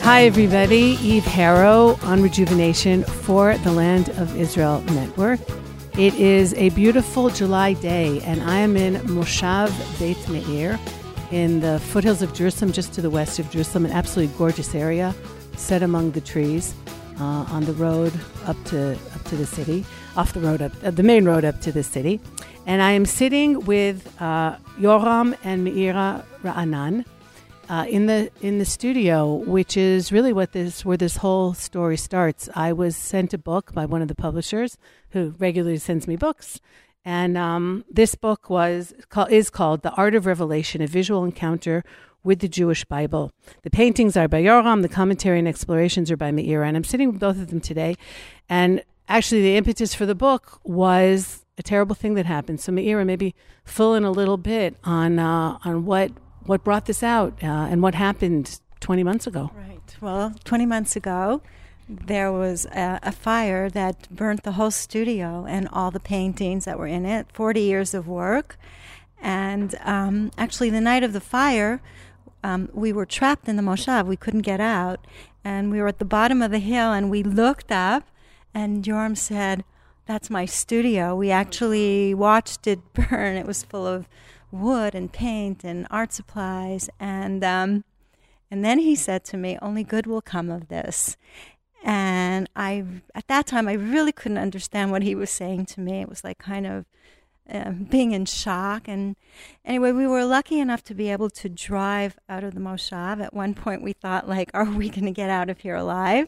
Hi, everybody. Eve Harrow on Rejuvenation for the Land of Israel Network. It is a beautiful July day, and I am in Moshav Beit Meir in the foothills of Jerusalem, just to the west of Jerusalem, an absolutely gorgeous area set among the trees on the road up to the city, off the road up, the main road up to the city. And I am sitting with Yoram and Meira Ra'anan in the studio, which is really where this whole story starts. I was sent a book by one of the publishers who regularly sends me books, and this book is called The Art of Revelation: A Visual Encounter with the Jewish Bible. The paintings are by Yoram, the commentary and explorations are by Meira, and I'm sitting with both of them today. And actually, the impetus for the book was a terrible thing that happened. So Meira, maybe fill in a little bit on what brought this out and what happened 20 months ago. Right. Well, 20 months ago, there was a fire that burnt the whole studio and all the paintings that were in it, 40 years of work. And actually, the night of the fire, we were trapped in the Moshav. We couldn't get out. And we were at the bottom of the hill, and we looked up, and Yoram said, "That's my studio." We actually watched it burn. It was full of wood and paint and art supplies. And then he said to me, "Only good will come of this." And at that time, I really couldn't understand what he was saying to me. It was like kind of being in shock. And anyway, we were lucky enough to be able to drive out of the Moshav. At one point, we thought, like, are we going to get out of here alive?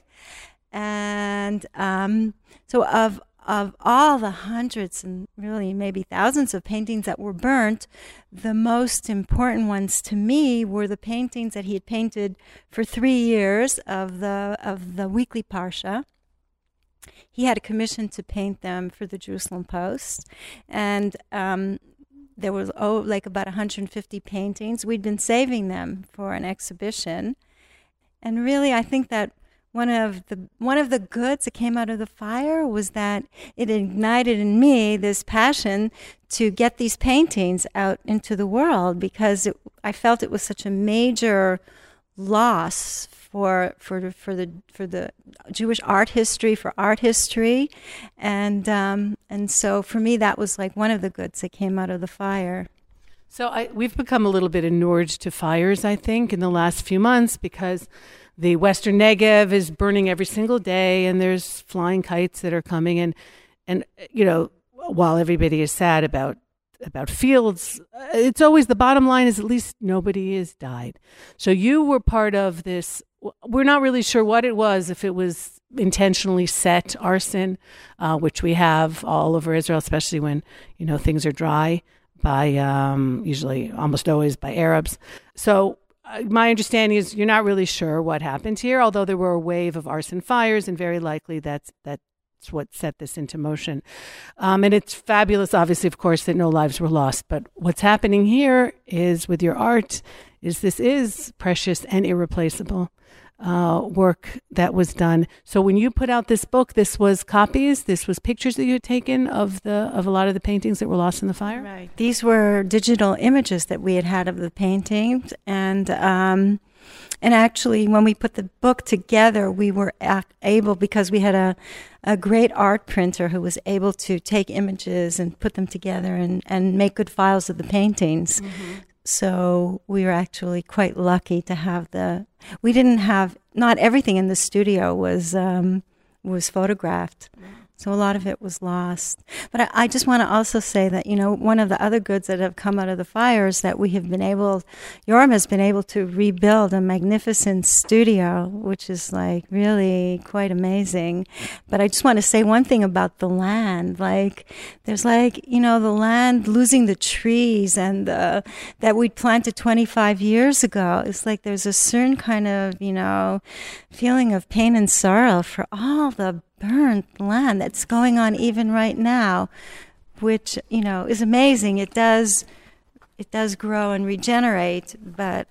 And so of all the hundreds and really maybe thousands of paintings that were burnt, the most important ones to me were the paintings that he had painted for 3 years of the weekly Parsha. He had a commission to paint them for the Jerusalem Post, and there was like about 150 paintings. We'd been saving them for an exhibition, and really, I think that one of the goods that came out of the fire was that it ignited in me this passion to get these paintings out into the world, because I felt it was such a major loss for the Jewish art history, and so for me that was like one of the goods that came out of the fire. So we've become a little bit inured to fires, I think, in the last few months, because the Western Negev is burning every single day, and there's flying kites that are coming. And you know, while everybody is sad about fields, it's always the bottom line is at least nobody has died. So you were part of this. We're not really sure what it was, if it was intentionally set arson, which we have all over Israel, especially when, you know, things are dry, by usually almost always by Arabs. So my understanding is you're not really sure what happened here, although there were a wave of arson fires, and very likely that's what set this into motion. And it's fabulous, obviously, of course, that no lives were lost. But what's happening here is, with your art, this is precious and irreplaceable work that was done. So when you put out this book, this was copies, this was pictures that you had taken of a lot of the paintings that were lost in the fire? Right. These were digital images that we had of the paintings, and actually when we put the book together, we were able, because we had a great art printer who was able to take images and put them together and make good files of the paintings. Mm-hmm. So we were actually quite lucky to have not everything in the studio was photographed. So a lot of it was lost. But I just want to also say that, you know, one of the other goods that have come out of the fires that Yoram has been able to rebuild a magnificent studio, which is like really quite amazing. But I just want to say one thing about the land. Like, there's like, you know, the land losing the trees and that we'd planted 25 years ago. It's like there's a certain kind of, you know, feeling of pain and sorrow for all the burnt land that's going on even right now, which, you know, is amazing. It does grow and regenerate, but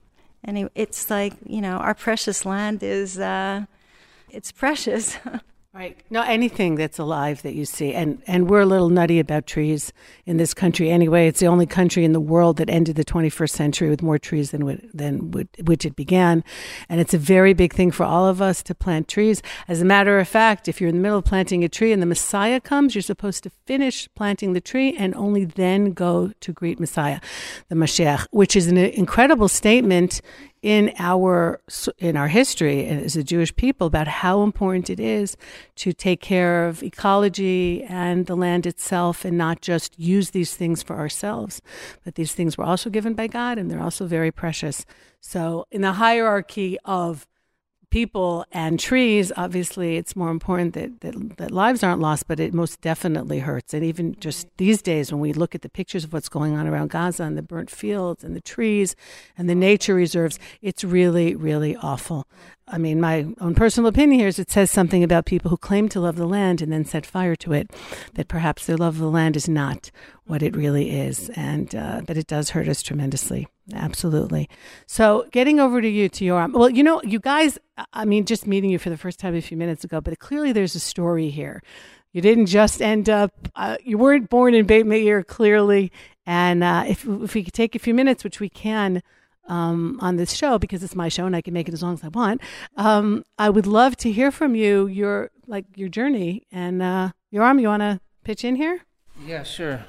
anyway, it's like, you know, our precious land is it's precious. Right. No, anything that's alive that you see. And we're a little nutty about trees in this country anyway. It's the only country in the world that ended the 21st century with more trees than which it began. And it's a very big thing for all of us to plant trees. As a matter of fact, if you're in the middle of planting a tree and the Messiah comes, you're supposed to finish planting the tree and only then go to greet Messiah, the Mashiach, which is an incredible statement in our history as a Jewish people about how important it is to take care of ecology and the land itself and not just use these things for ourselves. But these things were also given by God, and they're also very precious. So in the hierarchy of people and trees, obviously it's more important that lives aren't lost, but it most definitely hurts. And even just these days when we look at the pictures of what's going on around Gaza and the burnt fields and the trees and the nature reserves, it's really, really awful. I mean, my own personal opinion here is it says something about people who claim to love the land and then set fire to it, that perhaps their love of the land is not what it really is, and that it does hurt us tremendously. Absolutely. So getting over to you, Yoram. Well, you guys, I mean, just meeting you for the first time a few minutes ago, but clearly there's a story here. You didn't just end up, you weren't born in Beit Meir, clearly. And if we could take a few minutes, which we can, on this show, because it's my show and I can make it as long as I want. I would love to hear from you, your journey. And Yoram, you want to pitch in here? Yeah, sure.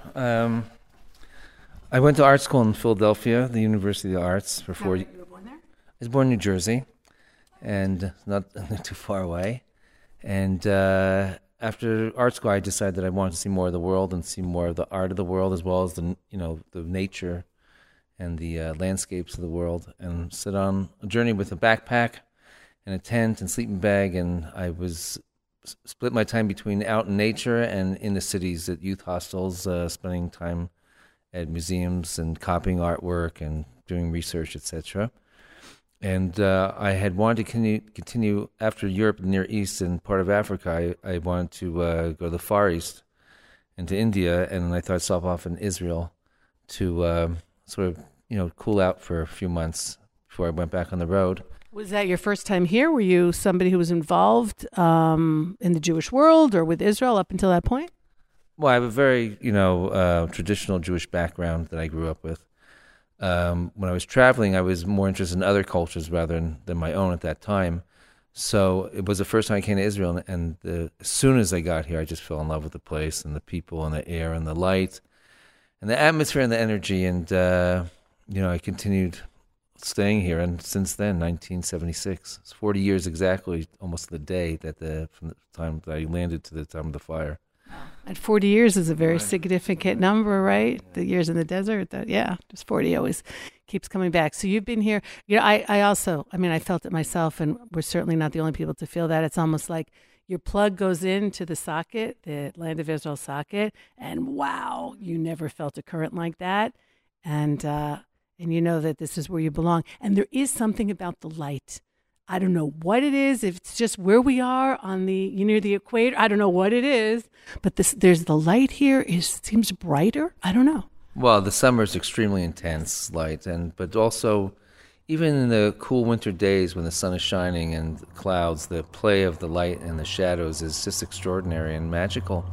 I went to art school in Philadelphia, the University of the Arts, for 4 years. You were born there? I was born in New Jersey, and not too far away. And after art school, I decided that I wanted to see more of the world and see more of the art of the world, as well as the nature and the landscapes of the world, and set on a journey with a backpack and a tent and sleeping bag. And I was split my time between out in nature and in the cities at youth hostels, spending time at museums and copying artwork and doing research, etc. And I had wanted to continue after Europe, the Near East, and part of Africa. I wanted to go to the Far East and to India, and I thought I'd stop off in Israel to sort of cool out for a few months before I went back on the road. Was that your first time here? Were you somebody who was involved in the Jewish world or with Israel up until that point? Well, I have a very, traditional Jewish background that I grew up with. When I was traveling, I was more interested in other cultures rather than my own at that time. So it was the first time I came to Israel, and as soon as I got here, I just fell in love with the place and the people and the air and the light and the atmosphere and the energy. And, I continued staying here, and since then, 1976, it's 40 years exactly, almost the day from the time that I landed to the time of the fire. And 40 years is a very significant number, right? The years in the desert, just 40 always keeps coming back. So you've been here. I also, I felt it myself, and we're certainly not the only people to feel that. It's almost like your plug goes into the socket, the Land of Israel socket, and wow, you never felt a current like that. And you know that this is where you belong. And there is something about the light. I don't know what it is. If it's just where we are on near the equator, I don't know what it is. But there's the light here seems brighter. I don't know. Well, the summer is extremely intense light, but also even in the cool winter days when the sun is shining and the clouds, the play of the light and the shadows is just extraordinary and magical.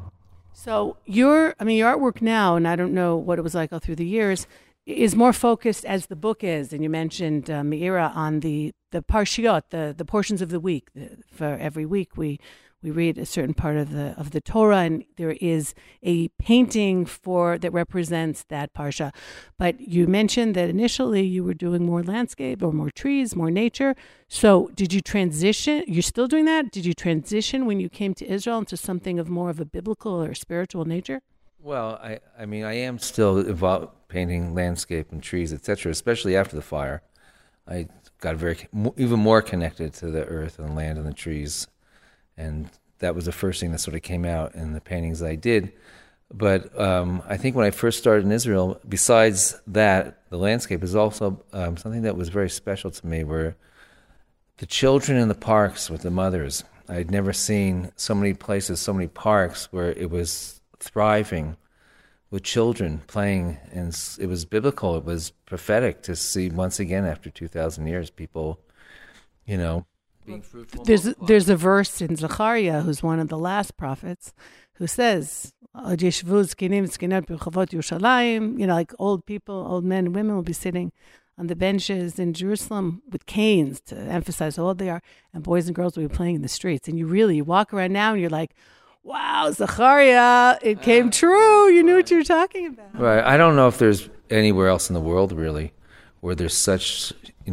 So your artwork now, and I don't know what it was like all through the years, is more focused, as the book is, and you mentioned Meira, on the parshiot, the portions of the week. For every week, we read a certain part of the Torah, and there is a painting that represents that parsha. But you mentioned that initially you were doing more landscape or more trees, more nature. So did you transition? You're still doing that? Did you transition when you came to Israel into something of more of a biblical or spiritual nature? Well, I am still involved painting landscape and trees, etc., especially after the fire. I got even more connected to the earth and the land and the trees, and that was the first thing that sort of came out in the paintings that I did. But I think when I first started in Israel, besides that, the landscape is also something that was very special to me, were the children in the parks with the mothers. I had never seen so many places, so many parks where it was thriving with children playing, and it was biblical. It was prophetic to see once again after 2,000 years people, being fruitful. There's a verse in Zechariah, who's one of the last prophets, who says, "Od yeshvu zkenim zkenot b'rechavot Yerushalayim," like old people, old men and women will be sitting on the benches in Jerusalem with canes to emphasize how old they are, and boys and girls will be playing in the streets. And you walk around now and you're like, wow, Zechariah, it came true. You knew what you were talking about. Right. I don't know if there's anywhere else in the world, really, where there's such,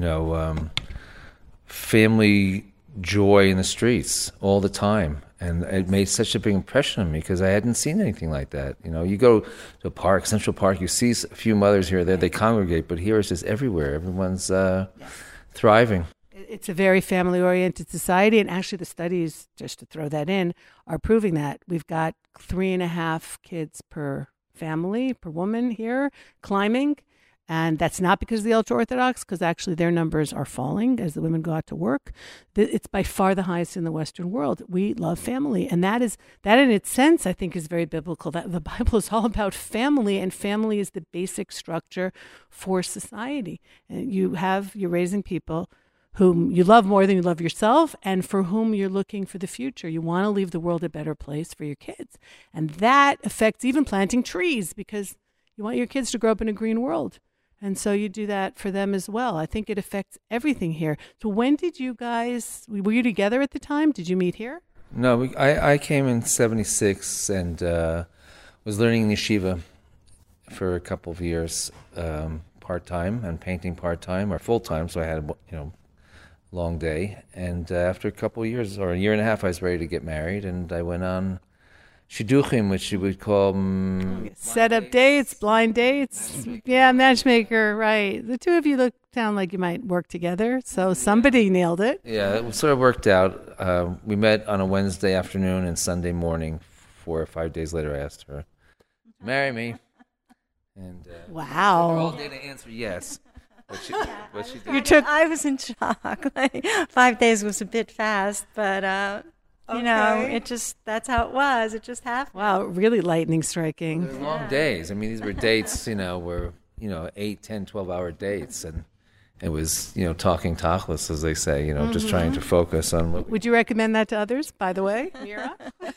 family joy in the streets all the time. And it made such a big impression on me because I hadn't seen anything like that. You go to a park, Central Park, you see a few mothers here or there, they congregate, but here it's just everywhere. Everyone's thriving. It's a very family-oriented society, and actually the studies, just to throw that in, are proving that. We've got 3.5 kids per family, per woman here, climbing, and that's not because of the ultra-Orthodox, because actually their numbers are falling as the women go out to work. It's by far the highest in the Western world. We love family, and that in its sense, I think, is very biblical. That the Bible is all about family, and family is the basic structure for society. And you're raising people whom you love more than you love yourself, and for whom you're looking for the future. You want to leave the world a better place for your kids. And that affects even planting trees, because you want your kids to grow up in a green world. And so you do that for them as well. I think it affects everything here. So when did you guys, were you together at the time? Did you meet here? No, I came in 76 and was learning in yeshiva for a couple of years, part-time, and painting part-time or full-time. So I had long day, and after a couple of years or a year and a half, I was ready to get married, and I went on shidduchim, which you would call set up dates, blind dates. Yeah, matchmaker, right. The two of you sound like you might work together, so somebody nailed it. Yeah, it sort of worked out. We met on a Wednesday afternoon, and Sunday morning, 4 or 5 days later, I asked her, "Marry me." And wow, we all did answer yes. What she did. I was in shock. 5 days was a bit fast, but that's how it was. It just happened. Wow, really lightning striking. They're long days. I mean, these were dates, were 8, 10, 12-hour dates, and it was, talking tachlis, as they say, just trying to focus on what. Would you recommend that to others, by the way, Mira?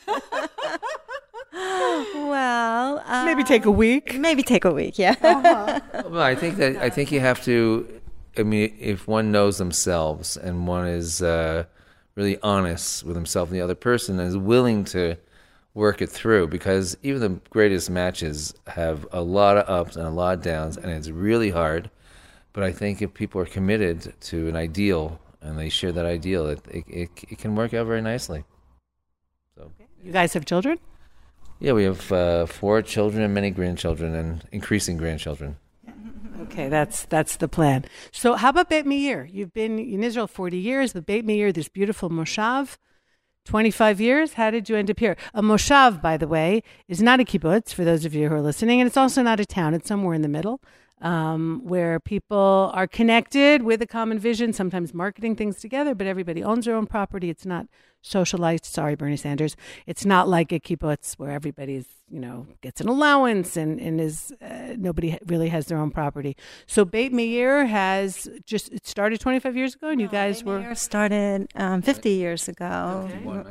Well, maybe take a week. Yeah. Well, I think you have to. I mean, if one knows themselves and one is really honest with himself and the other person, and is willing to work it through, because even the greatest matches have a lot of ups and a lot of downs, and it's really hard. But I think if people are committed to an ideal and they share that ideal, it can work out very nicely. So, you guys have children? Yeah, we have 4 children and many grandchildren, and increasing grandchildren. Okay, that's the plan. So how about Beit Meir? You've been in Israel 40 years, but Beit Meir, this beautiful moshav, 25 years. How did you end up here? A moshav, by the way, is not a kibbutz, for those of you who are listening, and it's also not a town. It's somewhere in the middle, where people are connected with a common vision, sometimes marketing things together, but everybody owns their own property. It's not socialized. Sorry, Bernie Sanders. It's not like a kibbutz where everybody's, gets an allowance and is nobody really has their own property. So Beit Meir it started 25 years ago, and you guys Beit Meir started 50 years ago. Okay.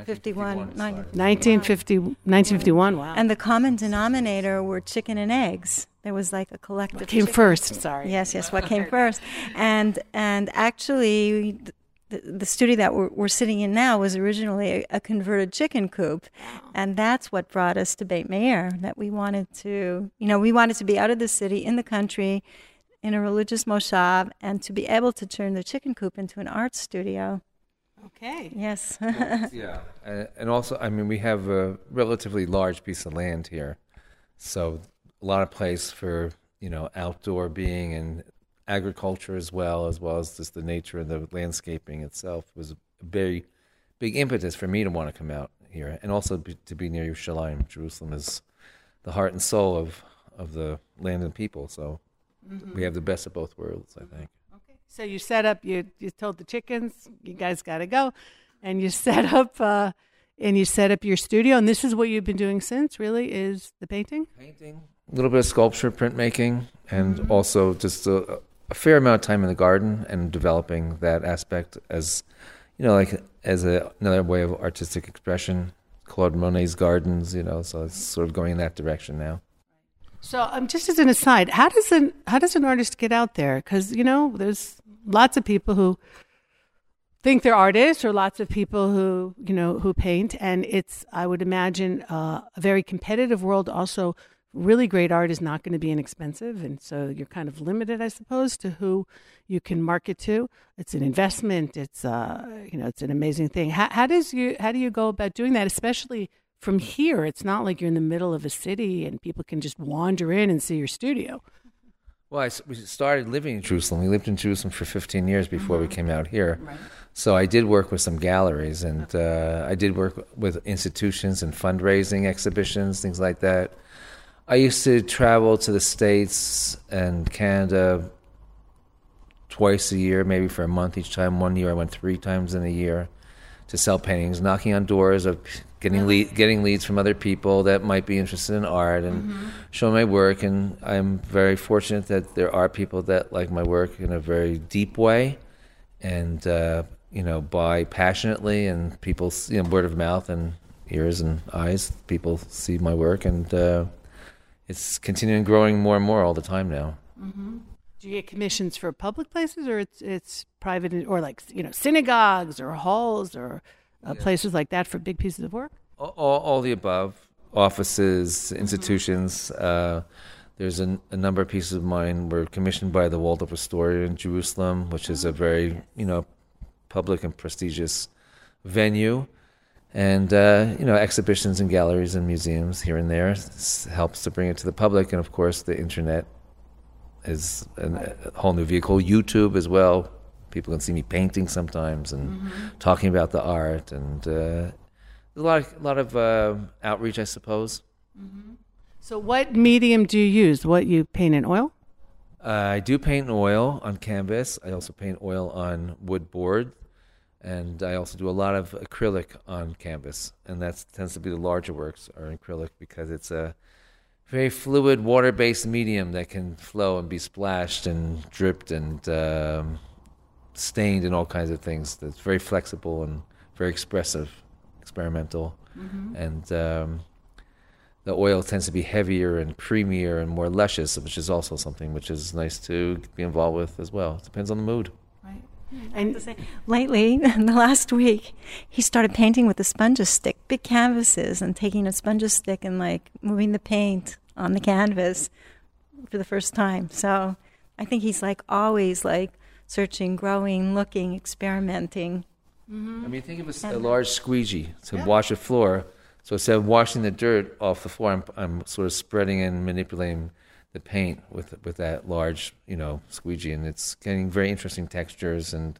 1951. Wow. And the common denominator were chicken and eggs. There was like a collective. What came first? Sorry. Yes. What came first? And actually, the studio that we're sitting in now was originally a converted chicken coop, and that's what brought us to Beit Meir. That we wanted to be out of the city, in the country, in a religious moshav, and to be able to turn the chicken coop into an art studio. Okay. Yes. Yeah, and also, I mean, we have a relatively large piece of land here, so a lot of place for outdoor being and agriculture as well as just the nature of the landscaping itself was a very big impetus for me to want to come out here, and also to be near Yerushalayim. Jerusalem is the heart and soul of the land and people, so we have the best of both worlds, I think. Okay. So you set up, you told the chickens, you guys got to go, and you set up your studio, and this is what you've been doing since, really, is the painting? Painting, a little bit of sculpture, printmaking, and also just a fair amount of time in the garden and developing that aspect as, like as another way of artistic expression. Claude Monet's gardens, so it's sort of going in that direction now. So, just as an aside, how does an artist get out there? Because there's lots of people who think they're artists, or lots of people who paint, and it's, I would imagine, a very competitive world. Also, really great art is not going to be inexpensive, and so you're kind of limited, I suppose, to who you can market to. It's an investment. It's it's an amazing thing. How do you go about doing that, especially from here? It's not like you're in the middle of a city and people can just wander in and see your studio. Well, we started living in Jerusalem. We lived in Jerusalem for 15 years before we came out here. Right. So I did work with some galleries, and I did work with institutions and fundraising exhibitions, things like that. I used to travel to the States and Canada twice a year, maybe for a month each time. One year I went 3 times in a year to sell paintings, knocking on doors, of getting leads from other people that might be interested in art, and showing my work. And I'm very fortunate that there are people that like my work in a very deep way, and buy passionately, and people, word of mouth and ears and eyes, people see my work, and it's continuing growing more and more all the time now. Mm-hmm. Do you get commissions for public places, or it's private, or like synagogues or halls or places like that for big pieces of work? All the above. Offices, institutions. There's a number of pieces of mine were commissioned by the Waldorf Astoria in Jerusalem, which is a very public and prestigious venue. And, exhibitions and galleries and museums here and there. This helps to bring it to the public. And, of course, the Internet is a whole new vehicle. YouTube as well. People can see me painting sometimes and talking about the art. And there's a lot of outreach, I suppose. Mm-hmm. So what medium do you use? You paint in oil? I do paint in oil on canvas. I also paint oil on wood board. And I also do a lot of acrylic on canvas, and that tends to be the larger works are acrylic, because it's a very fluid, water-based medium that can flow and be splashed and dripped and stained and all kinds of things. That's very flexible and very expressive, experimental. Mm-hmm. And the oil tends to be heavier and creamier and more luscious, which is also something which is nice to be involved with as well. It depends on the mood. Right. And lately, in the last week, he started painting with a sponge stick, big canvases, and taking a sponge stick and moving the paint on the canvas for the first time. So I think he's always searching, growing, looking, experimenting. Mm-hmm. I mean, think of a large squeegee to wash a floor. So instead of washing the dirt off the floor, I'm sort of spreading and manipulating the paint with that large, squeegee, and it's getting very interesting textures and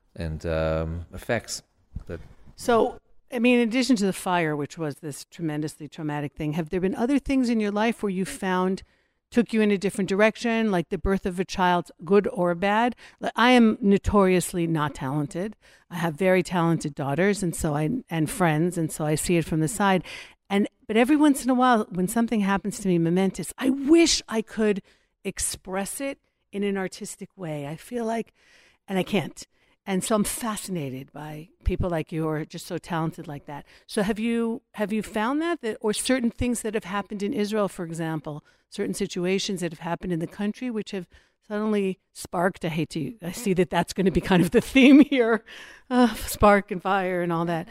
effects. So, I mean, in addition to the fire, which was this tremendously traumatic thing, have there been other things in your life where you found took you in a different direction, like the birth of a child, good or bad? I am notoriously not talented. I have very talented daughters, and friends, and so I see it from the side. But every once in a while, when something happens to me momentous, I wish I could express it in an artistic way. I feel and I can't. And so I'm fascinated by people like you who are just so talented like that. So have you found that, or certain things that have happened in Israel, for example, certain situations that have happened in the country which have suddenly sparked, I see that's going to be kind of the theme here, spark and fire and all that.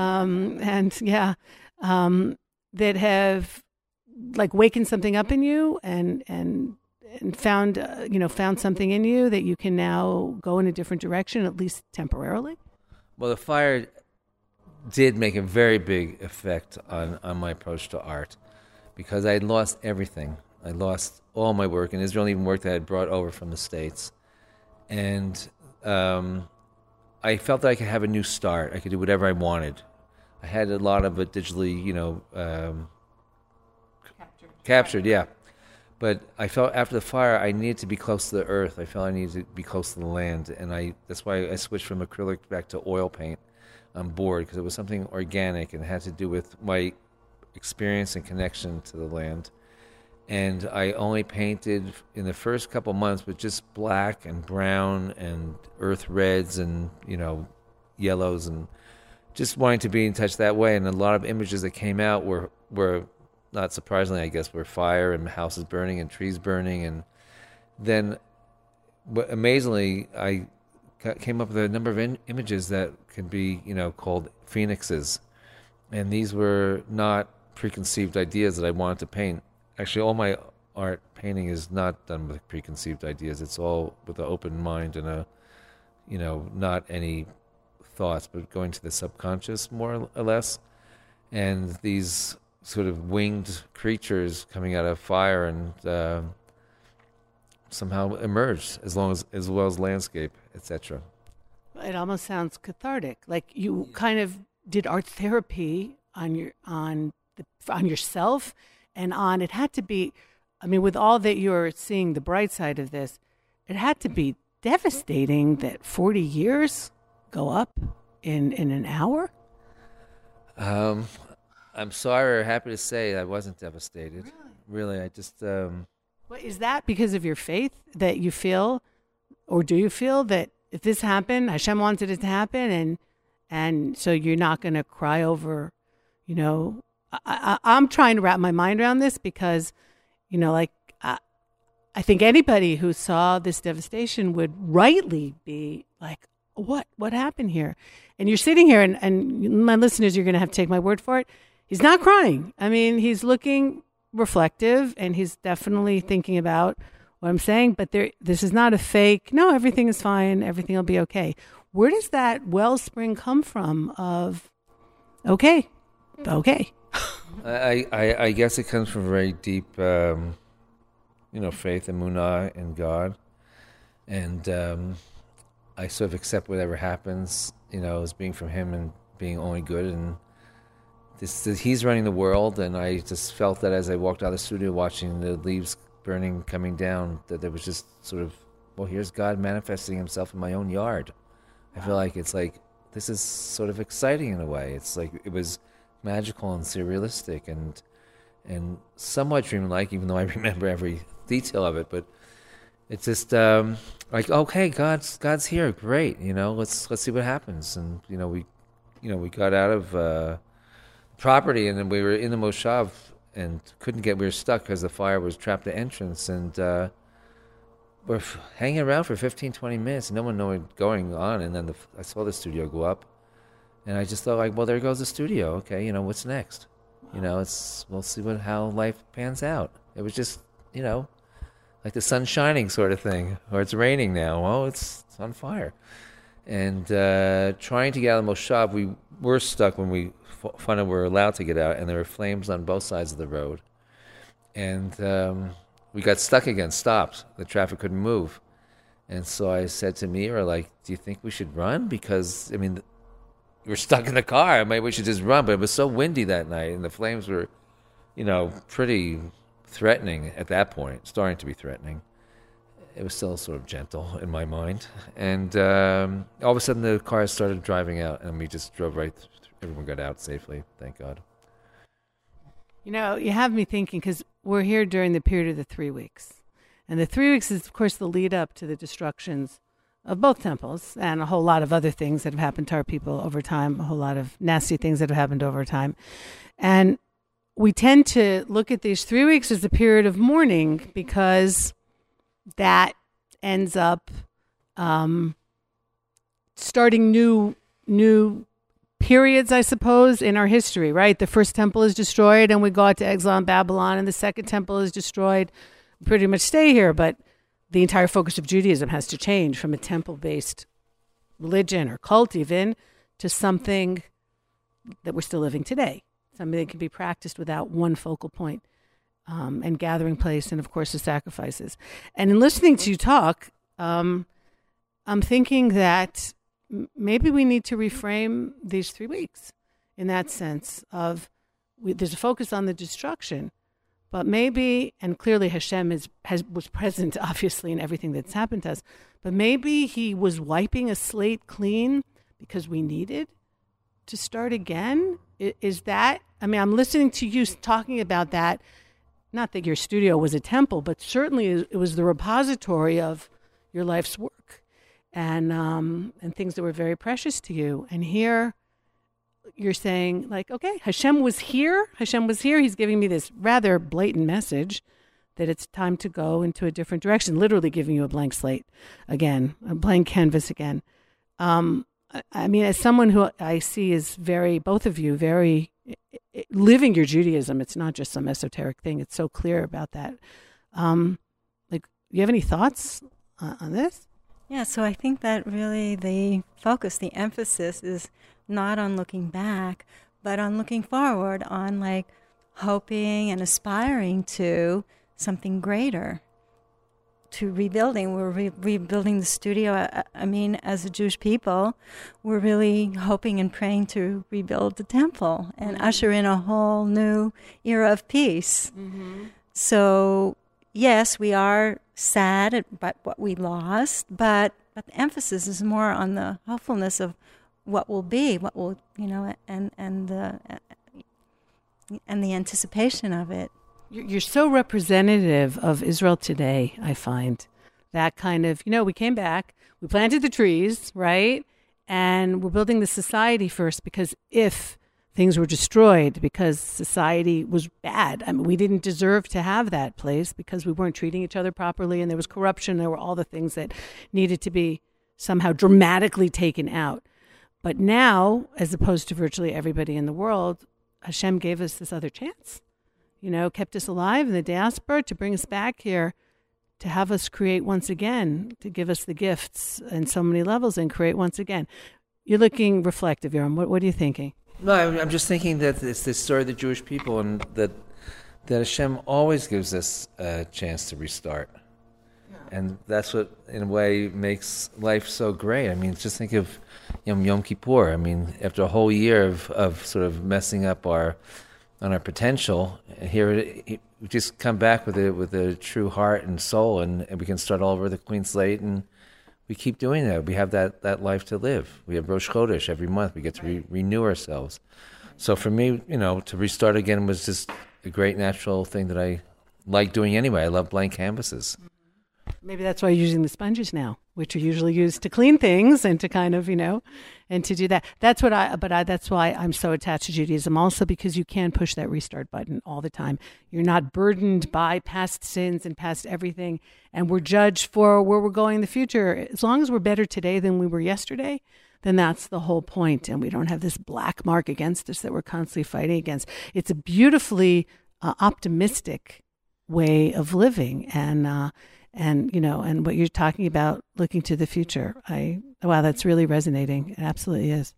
That have wakened something up in you and found something in you that you can now go in a different direction, at least temporarily? Well, the fire did make a very big effect on my approach to art, because I had lost everything. I lost all my work in Israel, even work that I had brought over from the States. And I felt that I could have a new start. I could do whatever I wanted. I had a lot of it digitally, captured, yeah. But I felt after the fire, I needed to be close to the earth. I felt I needed to be close to the land, and that's why I switched from acrylic back to oil paint on board, because it was something organic and had to do with my experience and connection to the land. And I only painted in the first couple months with just black and brown and earth reds and, yellows, and just wanting to be in touch that way. And a lot of images that came out were not surprisingly, I guess, were fire and houses burning and trees burning. And then, amazingly, I came up with a number of images that could be, called phoenixes. And these were not preconceived ideas that I wanted to paint. Actually, all my art painting is not done with preconceived ideas. It's all with an open mind and not any thoughts, but going to the subconscious more or less. And these sort of winged creatures coming out of fire and somehow emerged, as well as landscape, etc. It almost sounds cathartic, like you kind of did art therapy on yourself, and on it had to be. I mean, with all that you're seeing, the bright side of this, it had to be devastating that 40 years go up in an hour. I'm sorry or happy to say I wasn't devastated. Really, I just. Is that because of your faith that you feel, or do you feel that if this happened, Hashem wanted it to happen, and so you're not going to cry over, I'm trying to wrap my mind around this because, I think anybody who saw this devastation would rightly be like, what happened here? And you're sitting here, and my listeners, you're going to have to take my word for it. He's not crying. I mean, he's looking reflective, and he's definitely thinking about what I'm saying, but this is not a fake, no, everything is fine, everything will be okay. Where does that wellspring come from of, okay? I guess it comes from very deep, faith, emunah in God. And I sort of accept whatever happens, as being from him and being only good. And he's running the world, and I just felt that as I walked out of the studio watching the leaves burning, coming down, that there was just sort of, well, here's God manifesting himself in my own yard. I feel like it's like, this is sort of exciting in a way. It's like, it was magical and surrealistic and somewhat dreamlike, even though I remember every detail of it. But it's just like, okay, God's here, great. Let's see what happens. And we got out of property, and then we were in the Moshav and we were stuck because the fire was trapped at the entrance, and we're hanging around for 15, 20 minutes, and no one knew what was going on. And then I saw the studio go up, and I just thought, like, well, there goes the studio. Okay, what's next? We'll see how life pans out. It was just, like the sun shining sort of thing, or it's raining now. Well, it's on fire. And trying to get out of the Moshav, we were stuck when we finally were allowed to get out, and there were flames on both sides of the road. And we got stuck again, stopped. The traffic couldn't move. And so I said to Meira, do you think we should run? Because, we're stuck in the car. Maybe we should just run. But it was so windy that night, and the flames were, pretty threatening at that point, starting to be threatening. It was still sort of gentle in my mind. And all of a sudden the car started driving out, and we just drove right through. Everyone got out safely, thank God. You have me thinking, because we're here during the period of the 3 weeks. And the 3 weeks is, of course, the lead up to the destructions of both temples and a whole lot of other things that have happened to our people over time, a whole lot of nasty things that have happened over time. And we tend to look at these 3 weeks as a period of mourning, because that ends up starting new periods, I suppose, in our history, right? The first temple is destroyed, and we go out to exile in Babylon, and the second temple is destroyed. We pretty much stay here, but the entire focus of Judaism has to change from a temple-based religion or cult even to something that we're still living today, something that can be practiced without one focal point, and gathering place, and of course the sacrifices. And in listening to you talk, I'm thinking that maybe we need to reframe these 3 weeks in that sense of there's a focus on the destruction, but maybe, and clearly Hashem was present obviously in everything that's happened to us, but maybe he was wiping a slate clean because we needed to start again. Is that, I'm listening to you talking about that, not that your studio was a temple, but certainly it was the repository of your life's work. and things that were very precious to you. And here you're saying, like, okay, Hashem was here. Hashem was here. He's giving me this rather blatant message that it's time to go into a different direction, literally giving you a blank slate again, a blank canvas again. I mean, as someone who I see is both of you, very living your Judaism. It's not just some esoteric thing. It's so clear about that. Like, you have any thoughts on this? Yeah, so I think that really the focus, the emphasis is not on looking back, but on looking forward, on like hoping and aspiring to something greater, to rebuilding. We're rebuilding the studio. I mean, as a Jewish people, we're really hoping and praying to rebuild the temple and usher in a whole new era of peace. Mm-hmm. So, yes, we are sad about what we lost, but the emphasis is more on the hopefulness of what will be, what will, and the anticipation of it. You're so representative of Israel today, I find. That kind of, we came back, we planted the trees, right? And we're building the society first, because if things were destroyed because society was bad, I mean, we didn't deserve to have that place because we weren't treating each other properly, and there was corruption, there were all the things that needed to be somehow dramatically taken out. But now, as opposed to virtually everybody in the world, Hashem gave us this other chance. Kept us alive in the diaspora to bring us back here, to have us create once again, to give us the gifts in so many levels and create once again. You're looking reflective, Yoram. What are you thinking? No, I'm just thinking that it's the story of the Jewish people, and that Hashem always gives us a chance to restart. Yeah. And that's what, in a way, makes life so great. I mean, just think of Yom Kippur. I mean, after a whole year of sort of messing up on our potential, here we just come back with a true heart and soul, and we can start all over the clean slate, and we keep doing that. We have that life to live. We have Rosh Chodesh every month. We get to renew ourselves. So for me, to restart again was just a great natural thing that I like doing anyway. I love blank canvases. Maybe that's why you're using the sponges now, which are usually used to clean things and to kind of, and to do that. That's why I'm so attached to Judaism also, because you can push that restart button all the time. You're not burdened by past sins and past everything, and we're judged for where we're going in the future. As long as we're better today than we were yesterday, then that's the whole point, and we don't have this black mark against us that we're constantly fighting against. It's a beautifully optimistic way of living, and what you're talking about, looking to the future. Wow, that's really resonating. It absolutely is.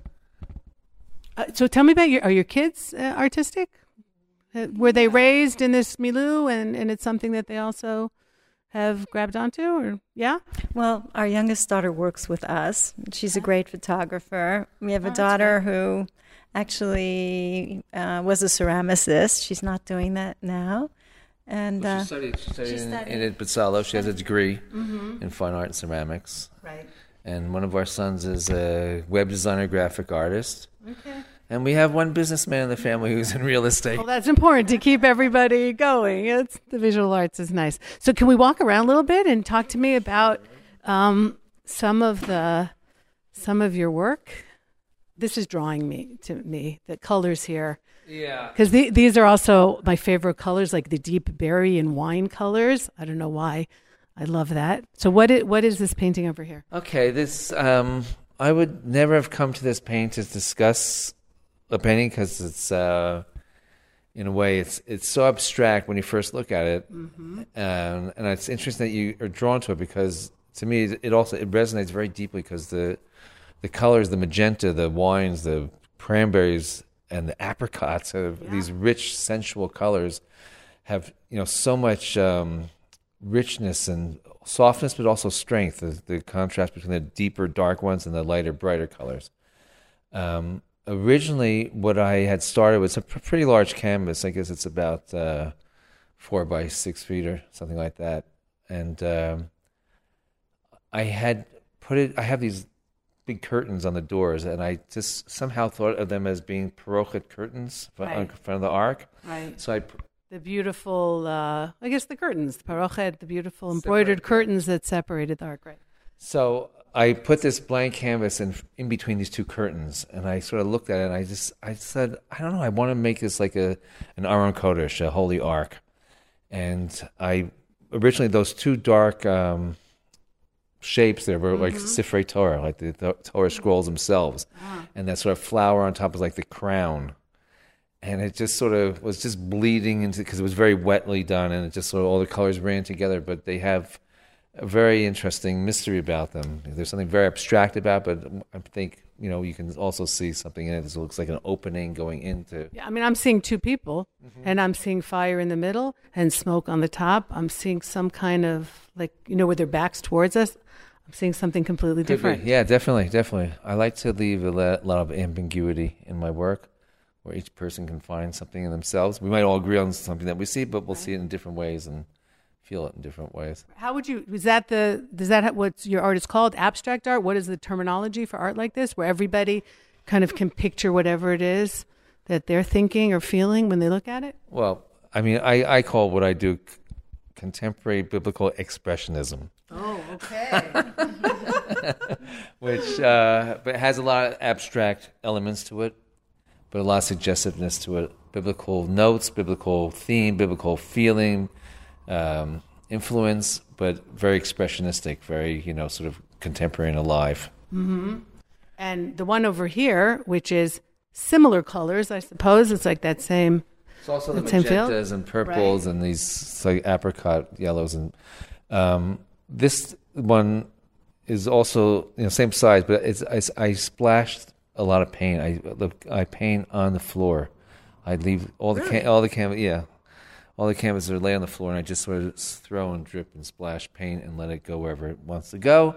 So tell me about are your kids artistic? Were they raised in this milieu, and it's something that they also have grabbed onto, or yeah? Well, our youngest daughter works with us. She's a great photographer. We have a daughter who actually was a ceramicist. She's not doing that now. And she studied in Betzalel. She has a degree in fine art and ceramics. Right. And one of our sons is a web designer, graphic artist. Okay. And we have one businessman in the family who's in real estate. Well, that's important to keep everybody going. The visual arts is nice. So can we walk around a little bit and talk to me about some of your work? This is drawing to me, the colors here. Yeah. Because these are also my favorite colors, like the deep berry and wine colors. I don't know why. I love that. So what is this painting over here? Okay, this I would never have come to this paint to discuss a painting, because it's in a way it's so abstract when you first look at it, and it's interesting that you are drawn to it, because to me it resonates very deeply, because the colors, the magenta, the wines, the cranberries, and the apricots of these rich, sensual colors have so much richness and softness, but also strength. The contrast between the deeper, dark ones and the lighter, brighter colors. Originally, what I had started was a pretty large canvas. I guess it's about 4 by 6 feet or something like that. And I have these big curtains on the doors, and I just somehow thought of them as being parochet curtains in front of the ark. Right. So the beautiful, the curtains, the parochet, the beautiful embroidered curtains that separated the ark. Right. So I put this blank canvas in between these two curtains, and I sort of looked at it, and I said, I don't know, I want to make this like an Aron Kodesh, a holy ark. And I originally, those two dark shapes there were like Sifrei Torah, like the Torah scrolls themselves. And that sort of flower on top was like the crown. And it just sort of was just bleeding into, because it was very wetly done, and it just sort of all the colors ran together, but they have a very interesting mystery about them. There's something very abstract about it, but I think, you can also see something in it that looks like an opening going into. Yeah, I mean, I'm seeing two people, and I'm seeing fire in the middle and smoke on the top. I'm seeing some kind of, like, with their backs towards us. I'm seeing something completely different. Yeah, definitely. I like to leave a lot of ambiguity in my work, where each person can find something in themselves. We might all agree on something that we see, but we'll see it in different ways and feel it in different ways. How would you, is that what your art is called? Abstract art? What is the terminology for art like this, where everybody kind of can picture whatever it is that they're thinking or feeling when they look at it? Well, I mean, I call what I do contemporary biblical expressionism. Oh, okay. Which but it has a lot of abstract elements to it, but a lot of suggestiveness to it. Biblical notes, biblical theme, biblical feeling, influence, but very expressionistic, very, sort of contemporary and alive. Mm-hmm. And the one over here, which is similar colors, I suppose, it's like that same. It's also the magentas and purples, right, and these like apricot yellows, and this one is also same size, but I splashed a lot of paint. I paint on the floor. I leave all the canvas. All the canvases are lay on the floor, and I just sort of throw and drip and splash paint and let it go wherever it wants to go.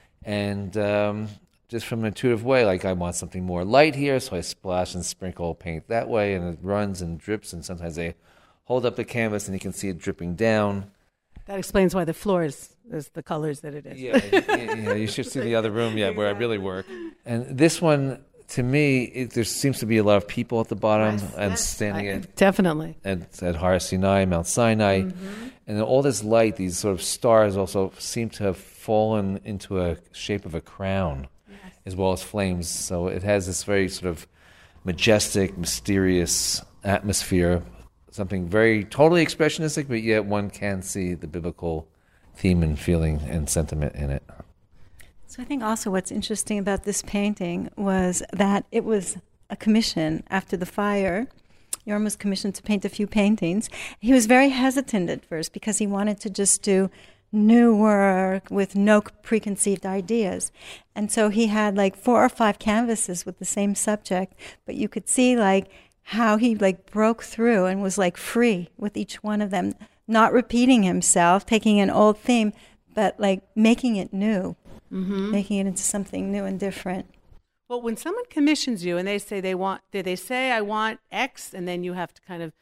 And just from an intuitive way, like I want something more light here, so I splash and sprinkle paint that way, and it runs and drips, and sometimes I hold up the canvas and you can see it dripping down. That explains why the floor is the colors that it is. Yeah, you should see the other room, where I really work. And this one, to me, there seems to be a lot of people at the bottom standing definitely at Har Sinai, Mount Sinai, and all this light, these sort of stars also seem to have fallen into a shape of a crown, as well as flames. So it has this very sort of majestic, mysterious atmosphere, something very totally expressionistic, but yet one can see the biblical theme and feeling and sentiment in it. So I think also what's interesting about this painting was that it was a commission after the fire. Yoram was commissioned to paint a few paintings. He was very hesitant at first because he wanted to just do new work with no preconceived ideas. And so he had like 4 or 5 canvases with the same subject, but you could see like how he like broke through and was like free with each one of them, not repeating himself, taking an old theme, but like making it new. Making it into something new and different. Well, when someone commissions you and they say did they say I want X, and then you have to kind of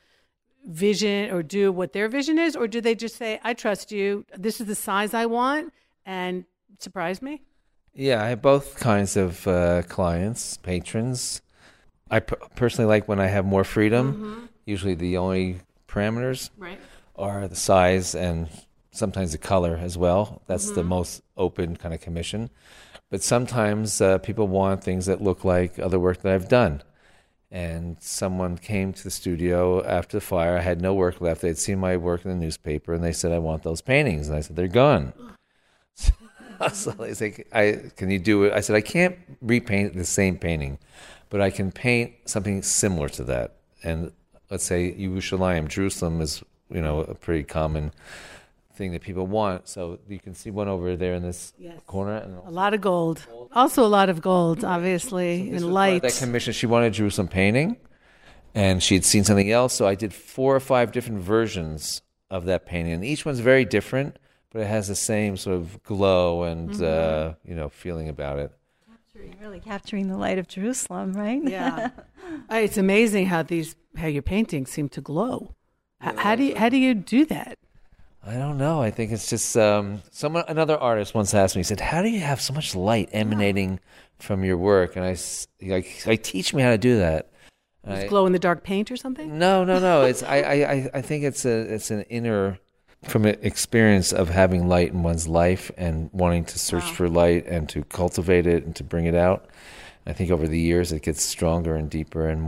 vision or do what their vision is, or do they just say I trust you, this is the size I want, and surprise me? Yeah, I have both kinds of clients, patrons. I personally like when I have more freedom. Usually the only parameters are the size and sometimes the color as well. That's the most open kind of commission. But sometimes people want things that look like other work that I've done. And someone came to the studio after the fire. I had no work left. They'd seen my work in the newspaper, and they said, I want those paintings. And I said, they're gone. So they say, can you do it? I said, I can't repaint the same painting, but I can paint something similar to that. And let's say Yerushalayim, Jerusalem is, a pretty common thing that people want. So you can see one over there in this corner. And a lot of gold. Also a lot of gold, obviously, and light. That commission, she wanted a Jerusalem painting, and she had seen something else. So I did 4 or 5 different versions of that painting. And each one's very different, but it has the same sort of glow and, feeling about it. Really capturing the light of Jerusalem, right? Yeah. It's amazing how your paintings seem to glow. How do you do that? I don't know. I think it's just another artist once asked me. He said, "How do you have so much light emanating from your work?" And I teach me how to do that. Glow in the dark paint or something? No. It's I think it's an inner from an experience of having light in one's life and wanting to search for light and to cultivate it and to bring it out. I think over the years it gets stronger and deeper and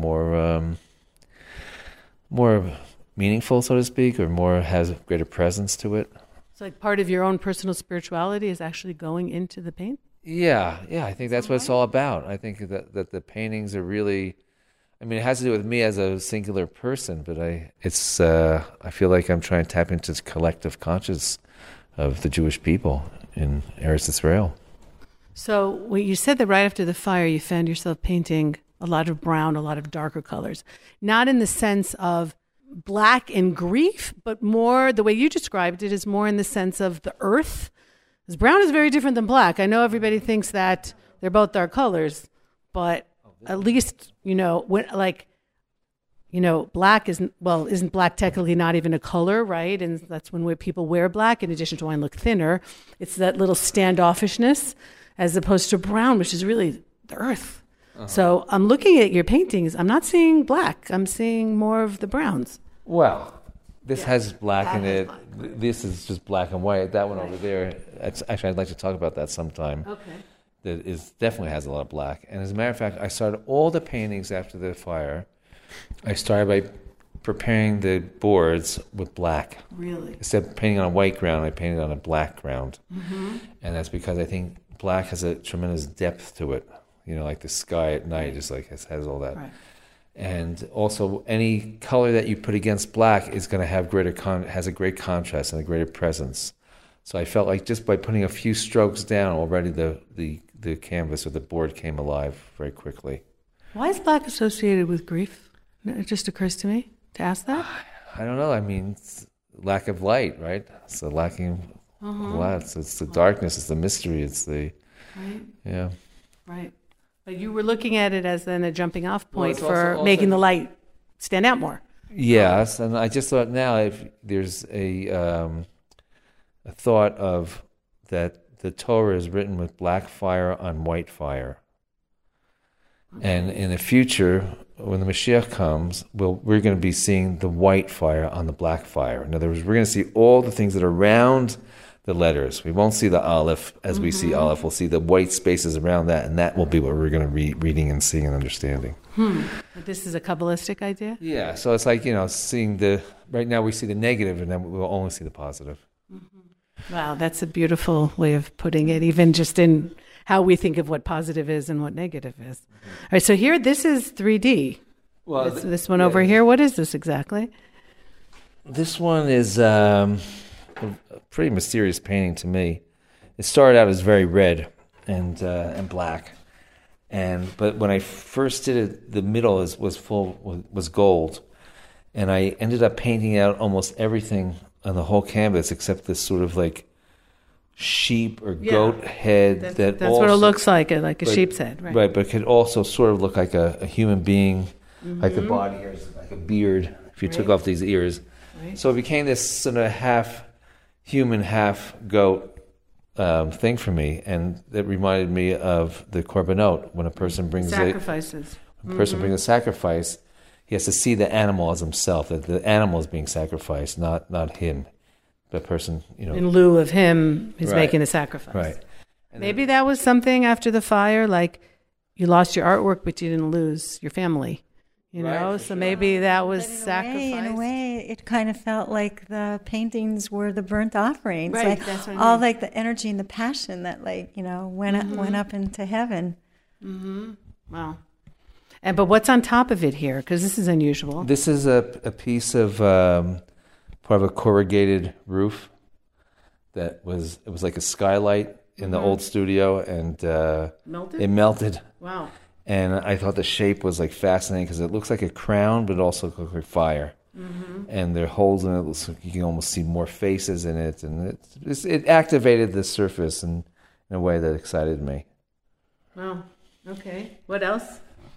more meaningful, so to speak, or more has a greater presence to it. It's like part of your own personal spirituality is actually going into the paint? Yeah, I think that's what it's all about. I think that the paintings are really, I mean, it has to do with me as a singular person, but I feel like I'm trying to tap into the collective conscious of the Jewish people in Eretz Israel. So when you said that right after the fire, you found yourself painting a lot of brown, a lot of darker colors, not in the sense of black and grief, but more the way you described it is more in the sense of the earth. Because brown is very different than black. I know everybody thinks that they're both dark colors, but at least, black isn't black technically not even a color, right? And that's when people wear black, in addition to wanting to look thinner. It's that little standoffishness as opposed to brown, which is really the earth. Uh-huh. So I'm looking at your paintings. I'm not seeing black. I'm seeing more of the browns. Well, this has black in it. This is just black and white. That one over there, actually, I'd like to talk about that sometime. Okay. That definitely has a lot of black. And as a matter of fact, I started all the paintings after the fire. I started by preparing the boards with black. Really? Instead of painting on a white ground, I painted on a black ground. Mm-hmm. And that's because I think black has a tremendous depth to it. Like the sky at night just like has all that. Right. And also any color that you put against black is going to have has a great contrast and a greater presence. So I felt like just by putting a few strokes down already the canvas or the board came alive very quickly. Why is black associated with grief? It just occurs to me to ask that. I don't know. I mean, it's lack of light, right? It's the lacking of light. It's the darkness. It's the mystery. It's the... Right. Yeah. Right. But you were looking at it as then a jumping off point for also making the light stand out more. Yes, and I just thought now if there's a thought of that the Torah is written with black fire on white fire. And in the future, when the Mashiach comes, we're going to be seeing the white fire on the black fire. In other words, we're going to see all the things that are around the letters. We won't see the Aleph as we see Aleph. We'll see the white spaces around that, and that will be what we're going to be reading and seeing and understanding. But this is a Kabbalistic idea? Yeah, so it's like, seeing right now we see the negative, and then we'll only see the positive. Mm-hmm. Wow, that's a beautiful way of putting it, even just in how we think of what positive is and what negative is. All right, so here, this is 3D. Well, this one over here, what is this exactly? This one is... a pretty mysterious painting to me. It started out as very red and black, but when I first did it, the middle was gold, and I ended up painting out almost everything on the whole canvas except this sort of like sheep or goat head. That's also, what it looks like a sheep's head, right? Right, but it could also sort of look like a human being, like the body here is like a beard. If you took off these ears, so it became this sort of half human, half goat thing for me, and it reminded me of the korbanot when a person brings sacrifices. Brings a sacrifice, he has to see the animal as himself. That the animal is being sacrificed, not him. The person, in lieu of him, is making the sacrifice. Right. And maybe that was something after the fire, like you lost your artwork, but you didn't lose your family. So sure. Maybe that was sacrifice. In a way, it kind of felt like the paintings were the burnt offerings. Right, like that's what all like the energy and the passion that went up into heaven. Mm-hmm. Wow. But what's on top of it here? Because this is unusual. This is a piece of part of a corrugated roof it was like a skylight in the old studio, and it melted. Wow. And I thought the shape was like fascinating because it looks like a crown, but it also looks like fire. Mm-hmm. And there are holes in it. It looks like you can almost see more faces in it, and it activated the surface in a way that excited me. Wow. Okay. What else?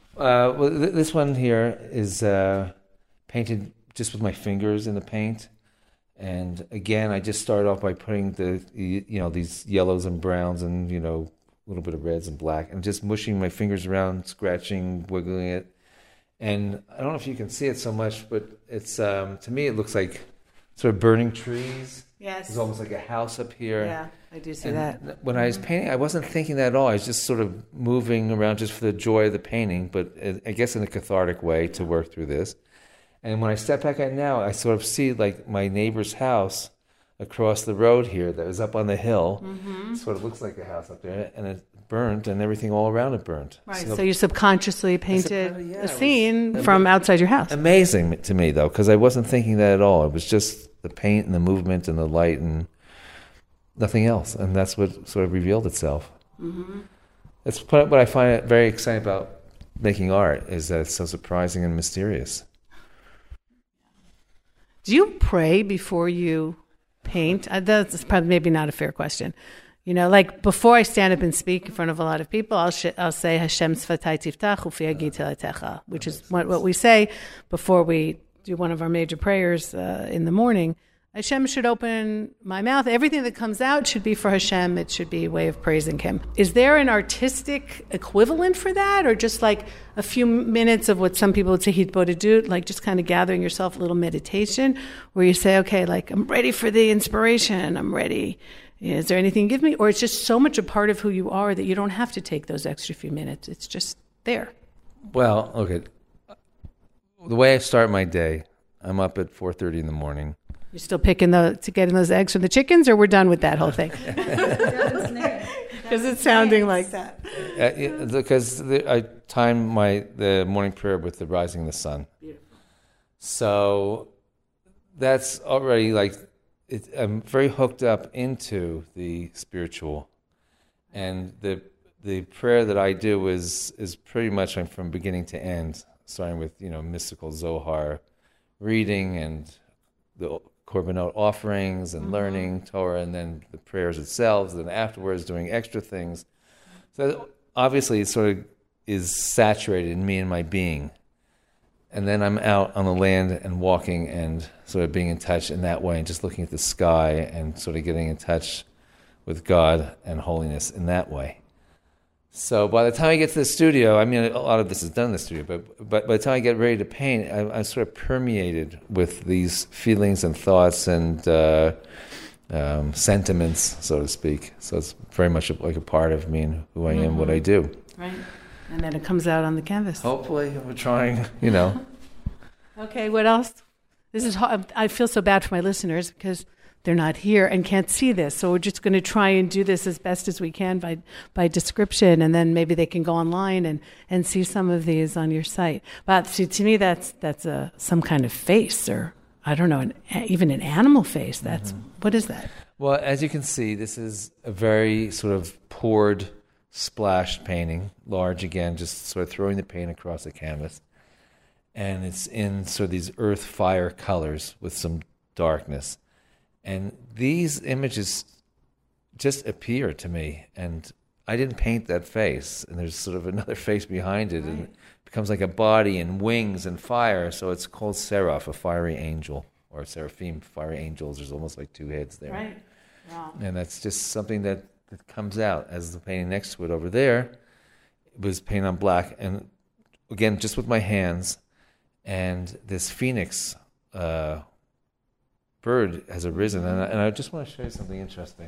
This one here is painted just with my fingers in the paint. And again, I just started off by putting these yellows and browns and a little bit of reds and black, and just mushing my fingers around, scratching, wiggling it. And I don't know if you can see it so much, but it's to me it looks like sort of burning trees. Yes. There's almost like a house up here. Yeah, I do see And that. when I was painting, I wasn't thinking that at all. I was just sort of moving around just for the joy of the painting, but I guess in a cathartic way to work through this. And when I step back at it now, I sort of see like my neighbor's house across the road here that was up on the hill. It sort of looks like a house up there, and it burned, and everything all around it burned. Right, so you subconsciously painted yeah, a scene from outside your house. Amazing to me, though, because I wasn't thinking that at all. It was just the paint and the movement and the light and nothing else, and that's what sort of revealed itself. That's what I find very exciting about making art, is that it's so surprising and mysterious. Do you pray before you paint? That's probably maybe not a fair question. You know, like before I stand up and speak in front of a lot of people, I'll say Hashem Sfatai Tiftach Ufi Agi Teletecha, which is what we say before we do one of our major prayers in the morning. Hashem should open my mouth. Everything that comes out should be for Hashem. It should be a way of praising Him. Is there an artistic equivalent for that, or just like a few minutes of what some people would say hitbodedut, like just kind of gathering yourself, a little meditation, where you say, okay, like I'm ready for the inspiration. I'm ready. Is there anything you give me? Or it's just so much a part of who you are that you don't have to take those extra few minutes. It's just there. Well, okay. The way I start my day, I'm up at 4:30 in the morning. You're still picking getting those eggs from the chickens, or we're done with that whole thing? Because it's sounding like that. Because I time the morning prayer with the rising of the sun. Beautiful. So that's already like, I'm very hooked up into the spiritual, and the prayer that I do is pretty much from beginning to end, starting with mystical Zohar reading and the korbanot offerings and learning Torah, and then the prayers itself, and then afterwards doing extra things. So obviously it sort of is saturated in me and my being. And then I'm out on the land and walking and sort of being in touch in that way, and just looking at the sky and sort of getting in touch with God and holiness in that way. So by the time I get to the studio, I mean, a lot of this is done in the studio, but by the time I get ready to paint, I'm sort of permeated with these feelings and thoughts and sentiments, so to speak. So it's very much like a part of me and who I am, what I do. Right. And then it comes out on the canvas. Hopefully, we're trying, Okay, what else? This is I feel so bad for my listeners because they're not here and can't see this. So we're just going to try and do this as best as we can by description, and then maybe they can go online and see some of these on your site. But to me, that's some kind of face, or I don't know, even an animal face. That's what is that? Well, as you can see, this is a very sort of poured, splashed painting, large again, just sort of throwing the paint across the canvas. And it's in sort of these earth fire colors with some darkness. And these images just appear to me, and I didn't paint that face, and there's sort of another face behind it, and it becomes like a body and wings and fire, so it's called Seraph, a fiery angel, or Seraphim, fiery angels. There's almost like two heads there. Right. Wow. And that's just something that comes out as the painting next to it over there. It was painted on black, and again, just with my hands, and this phoenix bird has arisen, and I just want to show you something interesting.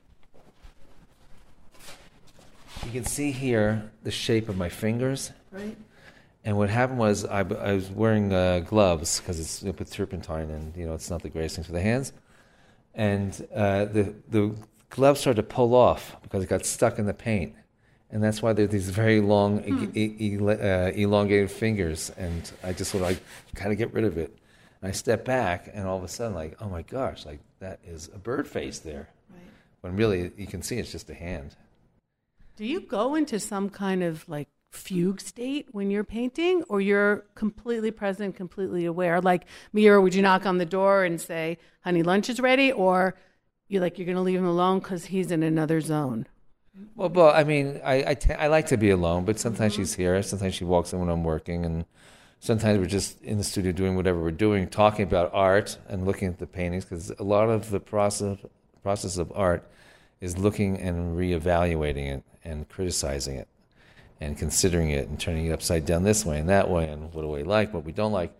You can see here the shape of my fingers. Right. And what happened was I was wearing gloves because it's with turpentine, and it's not the greatest thing for the hands. And the gloves started to pull off because it got stuck in the paint, and that's why there's these very long, elongated fingers. And I just sort of kind of get rid of it. And I step back, and all of a sudden, like, oh my gosh, like that is a bird face there. Right. When really you can see it's just a hand. Do you go into some kind of like fugue state when you're painting, or you're completely present, completely aware? Like me, or would you knock on the door and say, "Honey, lunch is ready," or you're going to leave him alone because he's in another zone? Well, I mean, I like to be alone, but sometimes she's here. Sometimes she walks in when I'm working, and sometimes we're just in the studio doing whatever we're doing, talking about art and looking at the paintings, because a lot of the process of art is looking and reevaluating it and criticizing it and considering it and turning it upside down this way and that way, and what do we like, what we don't like.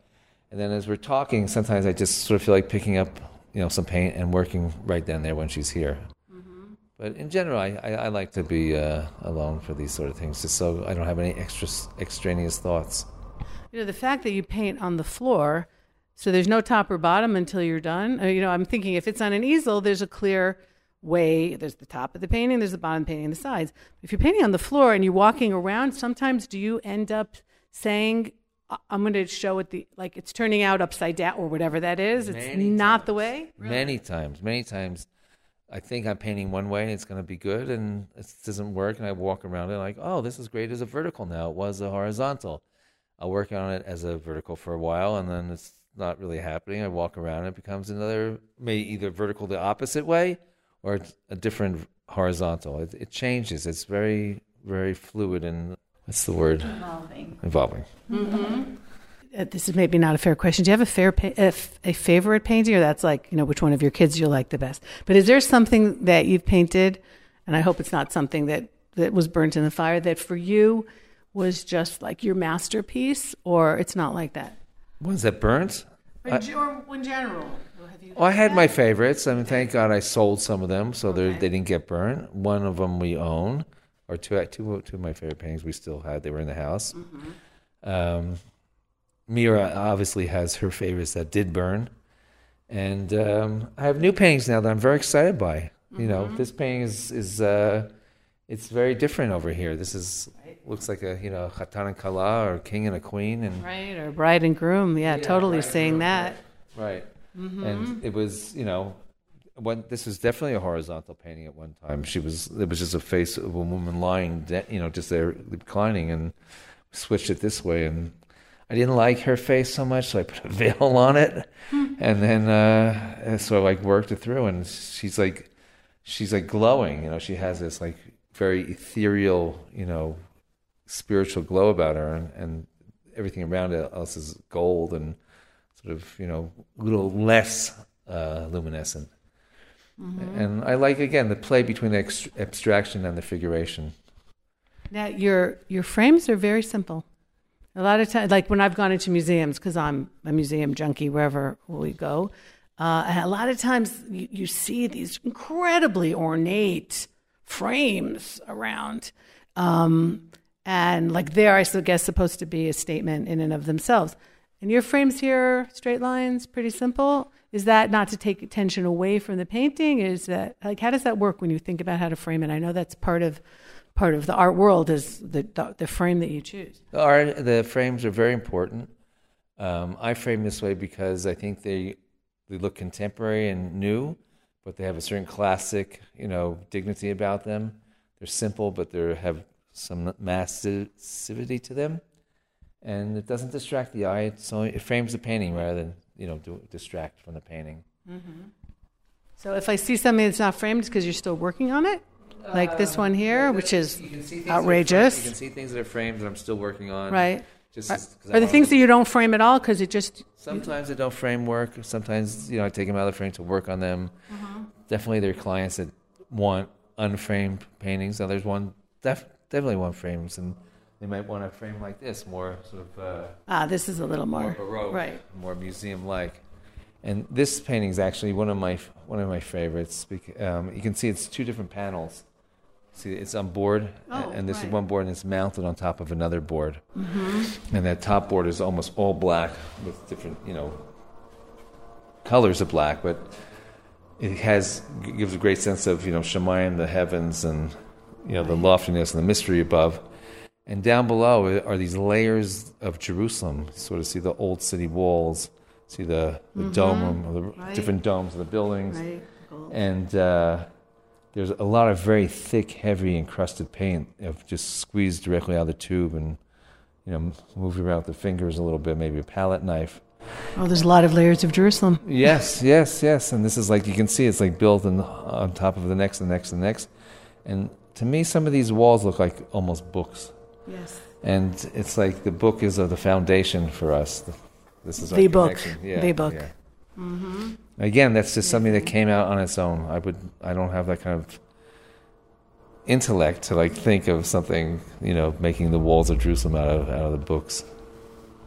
And then as we're talking, sometimes I just sort of feel like picking up, some paint and working right then there when she's here. Mm-hmm. But in general, I like to be alone for these sort of things, just so I don't have any extraneous thoughts. The fact that you paint on the floor, so there's no top or bottom until you're done. I'm thinking if it's on an easel, there's a clear way. There's the top of the painting, there's the bottom painting, and the sides. If you're painting on the floor and you're walking around, sometimes do you end up saying, I'm going to show it it's turning out upside down or whatever that is? It's not the way? Really? Many times. I think I'm painting one way and it's going to be good, and it doesn't work, and I walk around it like, oh, this is great as a vertical now. It was a horizontal. I'll work on it as a vertical for a while, and then it's not really happening. I walk around and it becomes another, maybe either vertical the opposite way or a different horizontal. It changes. It's very, very fluid and, what's the word? Evolving. Mm-hmm. This is maybe not a fair question. Do you have a favorite painting, or that's like, which one of your kids you like the best? But is there something that you've painted, and I hope it's not something that was burnt in the fire, that for you was just like your masterpiece, or it's not like that? Was that burnt? Or in general? I had my favorites. I mean, thank God I sold some of them, so they didn't get burnt. One of them we own, or two of my favorite paintings we still had. They were in the house. Mm-hmm. Mira obviously has her favorites that did burn. And I have new paintings now that I'm very excited by. Mm-hmm. This painting is it's very different over here. This looks like a Chatan and Kala, or king and a queen, and right, or bride and groom. Yeah, totally saying that. Right. Mm-hmm. And it was this was definitely a horizontal painting at one time. It was just a face of a woman lying, just there reclining, and switched it this way. And I didn't like her face so much, so I put a veil on it, and then so I worked it through, and she's like glowing. She has this like very ethereal, spiritual glow about her, and everything around it else is gold and sort of, a little less luminescent. Mm-hmm. And I like, again, the play between the abstraction and the figuration. Now, your frames are very simple. A lot of times, like when I've gone into museums, because I'm a museum junkie wherever we go, a lot of times you see these incredibly ornate frames around. And like they're, I guess, supposed to be a statement in and of themselves. And your frames here, straight lines, pretty simple. Is that not to take attention away from the painting? Is that, like, how does that work when you think about how to frame it? I know that's part of the art world is the frame that you choose. The frames are very important. I frame this way because I think they look contemporary and new, but they have a certain classic, dignity about them. They're simple, but they have some massivity to them, and it doesn't distract the eye. It frames the painting rather than distract from the painting. Mm-hmm. So if I see something that's not framed, it's because you're still working on it, like this one here, which is outrageous. You can see things that are framed that I'm still working on. Right. Are the things that you don't frame at all because it just... Sometimes I don't frame work. Sometimes, I take them out of the frame to work on them. Mm-hmm. Definitely there are clients that want unframed paintings. Now there's definitely want frames, and they might want a frame like this, more sort of... this is a little more baroque, right, more museum-like. And this painting is actually one of my favorites. You can see it's two different panels. See, it's on board, and this is one board, and it's mounted on top of another board. Mm-hmm. And that top board is almost all black with different, colors of black, but it gives a great sense of, Shemayim, the heavens, and, the loftiness and the mystery above. And down below are these layers of Jerusalem. Sort of see the old city walls, see the dome, the different domes of the buildings. Right. And there's a lot of very thick, heavy, encrusted paint just squeezed directly out of the tube and, moved around with the fingers a little bit, maybe a palette knife. Oh, there's a lot of layers of Jerusalem. Yes. And this is like, you can see it's like built on top of the next, and the next, and the next. And to me, some of these walls look like almost books. Yes. And it's like the book is the foundation for us. This is our the book. Connection. Yeah, the book. Yeah. Mm-hmm. Again, that's just something that came out on its own. I don't have that kind of intellect to think of something, making the walls of Jerusalem out of the books.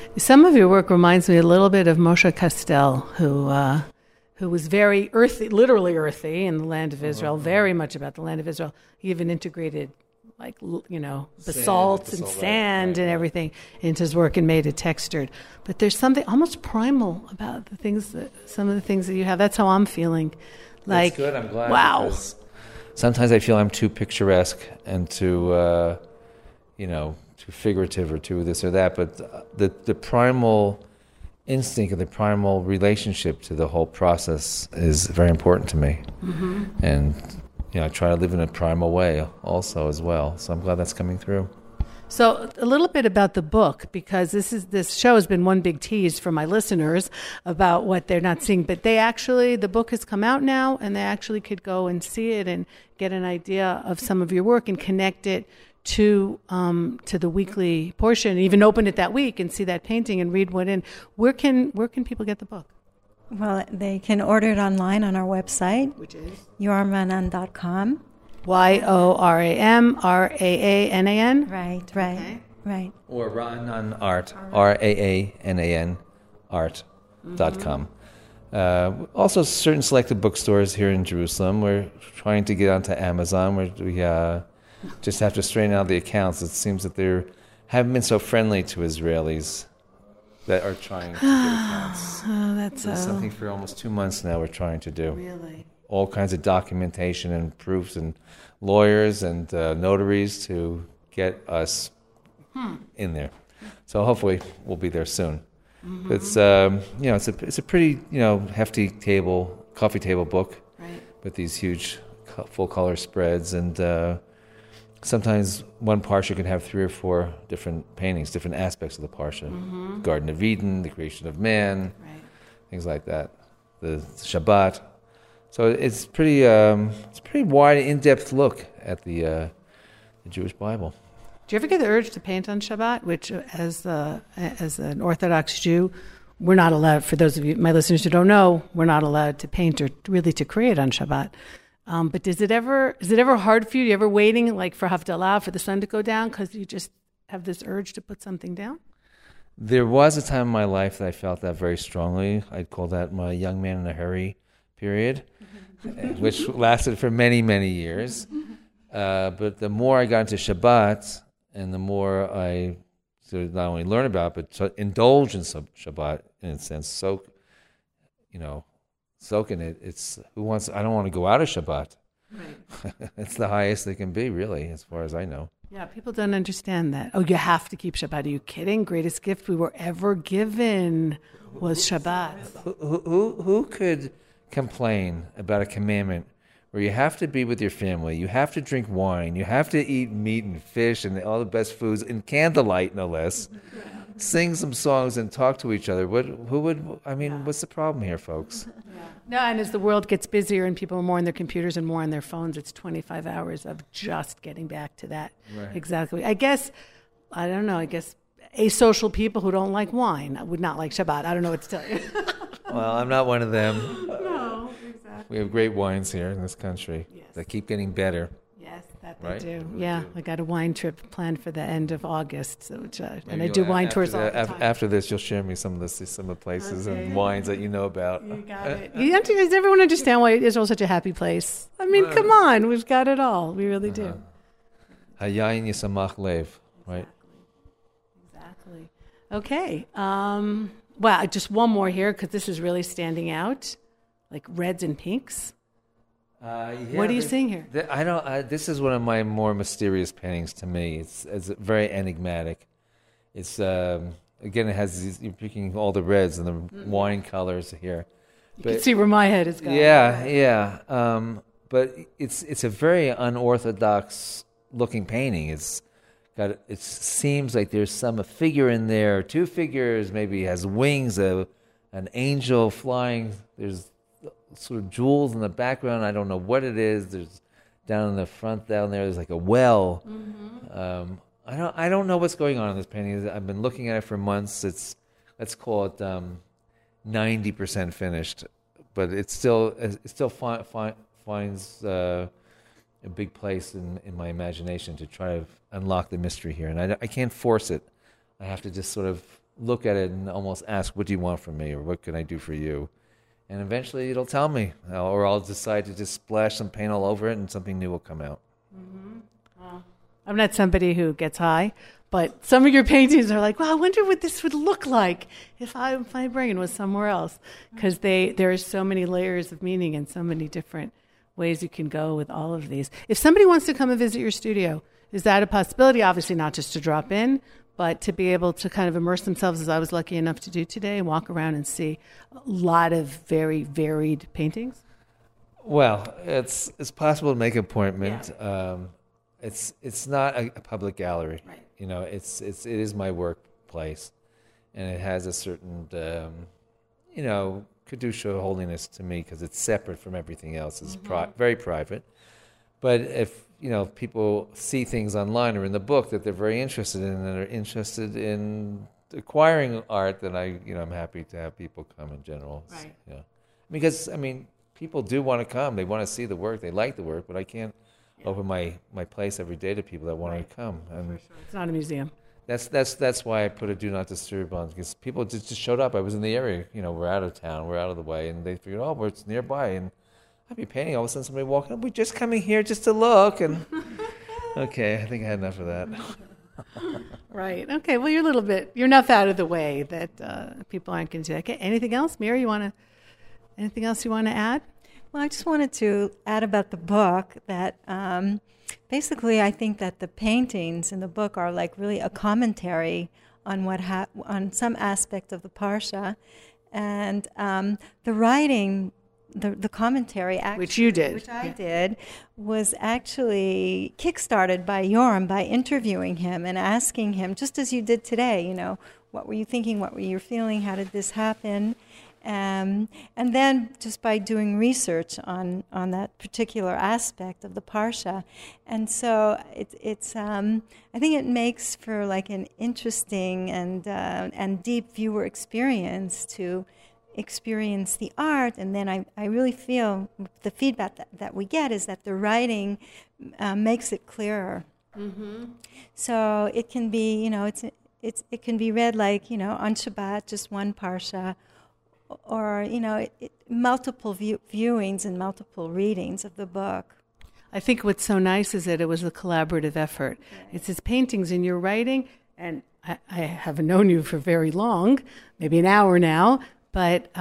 Some of your work reminds me a little bit of Moshe Kastel, who was very earthy, literally earthy in the land of Israel, very much about the land of Israel. He even integrated, basalt and sand and everything into his work and made it textured. But there's something almost primal about some of the things that you have. That's how I'm feeling. That's good. I'm glad. Wow. Sometimes I feel I'm too picturesque and too, too figurative or too this or that. But the primal instinct and the primal relationship to the whole process is very important to me. Mm-hmm. And I try to live in a primal way also as well. So I'm glad that's coming through. So a little bit about the book, because this show has been one big tease for my listeners about what they're not seeing. But the book has come out now, and they actually could go and see it and get an idea of some of your work and connect it to the weekly portion, even open it that week and see that painting and read what in. Where can people get the book? Well, they can order it online on our website, which is yoramraanan.com. YORAMRAANAN. Right. Or Raanan Art, RAANAN art.com. Also, certain selected bookstores here in Jerusalem. We're trying to get onto Amazon. We just have to straighten out the accounts. It seems that they haven't been so friendly to Israelis that are trying to get accounts. That's something for almost 2 months now we're trying to do. Really? All kinds of documentation and proofs and lawyers and notaries to get us in there. So hopefully we'll be there soon. Mm-hmm. It's a pretty hefty coffee table book, right, with these huge full color spreads, and sometimes one parsha can have 3 or 4 different paintings, different aspects of the parsha. Mm-hmm. Garden of Eden, the creation of man, right, things like that. The Shabbat. So it's pretty wide, in-depth look at the Jewish Bible. Do you ever get the urge to paint on Shabbat? Which, as an Orthodox Jew, we're not allowed. For those of you, my listeners who don't know, we're not allowed to paint or really to create on Shabbat. But is it ever hard for you? Are you ever waiting like for Havdalah, for the sun to go down, because you just have this urge to put something down? There was a time in my life that I felt that very strongly. I'd call that my young man in a hurry period, which lasted for many, many years. But the more I got into Shabbat, and the more I not only learn about, but to indulge in Shabbat, in a sense, soak in it. It's I don't want to go out of Shabbat. Right. It's the highest they can be, really, as far as I know. Yeah, people don't understand that. Oh, you have to keep Shabbat. Are you kidding? Greatest gift we were ever given was Shabbat. Who could complain about a commandment where you have to be with your family, you have to drink wine, you have to eat meat and fish and all the best foods in candlelight, no less, sing some songs and talk to each other? What's the problem here, folks? No, and as the world gets busier and people are more on their computers and more on their phones, it's 25 hours of just getting back to that. Right. Exactly. I guess asocial people who don't like wine would not like Shabbat. I don't know what to tell you. Well, I'm not one of them. No, exactly. We have great wines here in this country that keep getting better. Yes, that they right? do. Yeah, I got a wine trip planned for the end of August, and I do wine tours all the time. After this, you'll share me some of the places and wines that you know about. You got it. Does everyone understand why Israel's such a happy place? I mean, come on, we've got it all. We really do. Hayayin yisamach lev, right? Exactly. Okay. Well, just one more here, because this is really standing out, like reds and pinks. What are you seeing here? This is one of my more mysterious paintings to me. It's very enigmatic. It's again, it has you're picking all the reds and the wine colors here. You can see where my head is going. Yeah. But it's a very unorthodox looking painting. It seems like there's a figure in there, 2 figures, maybe has wings, an angel flying. There's sort of jewels in the background. I don't know what it is. There's down in the front down there's like a well. Mm-hmm. I don't know what's going on in this painting. I've been looking at it for months. Let's call it 90% finished, but it still finds a big place in my imagination to try to unlock the mystery here. And I can't force it. I have to just sort of look at it and almost ask, what do you want from me, or what can I do for you? And eventually it'll tell me, or I'll decide to just splash some paint all over it and something new will come out. Wow. I'm not somebody who gets high, but some of your paintings are like, well, I wonder what this would look like if my brain was somewhere else, because there are so many layers of meaning and so many different ways you can go with all of these. If somebody wants to come and visit your studio, is that a possibility? Obviously not just to drop in, but to be able to kind of immerse themselves, as I was lucky enough to do today, and walk around and see a lot of very varied paintings? Well, it's possible to make an appointment. Yeah. It's not a public gallery. Right. You know, it is my workplace, and it has a certain Kedusha holiness to me because it's separate from everything else. It's very private. But if people see things online or in the book that they're very interested in and are interested in acquiring art, then I'm happy to have people come in general. Right. Yeah. Because people do want to come. They want to see the work. They like the work, but I can't open my place every day to people that want to come. And for sure. It's not a museum. That's why I put a do not disturb on, because people just showed up. I was in the area. We're out of town. We're out of the way, and they figured, well, it's nearby, and I'd be painting. All of a sudden, somebody walking up. We're just coming here just to look. And okay, I think I had enough of that. Right. Okay. Well, you're enough out of the way that people aren't going to do that. Okay. Anything else, Mary? Anything else you want to add? Well, I just wanted to add about the book that basically I think that the paintings in the book are like really a commentary on on some aspect of the Parsha, and the writing. The commentary, actually, which I did, was actually kickstarted by Yoram by interviewing him and asking him, just as you did today, what were you thinking, what were you feeling, how did this happen? And then just by doing research on that particular aspect of the Parsha. And so it's I think it makes for like an interesting and deep viewer experience to experience the art. And then I really feel the feedback that we get is that the writing makes it clearer. Mm-hmm. So it can be, it can be read like, on Shabbat, just one parsha, or, multiple viewings and multiple readings of the book. I think what's so nice is that it was a collaborative effort. Right. It's his paintings and your writing, and I haven't known you for very long, maybe an hour now, but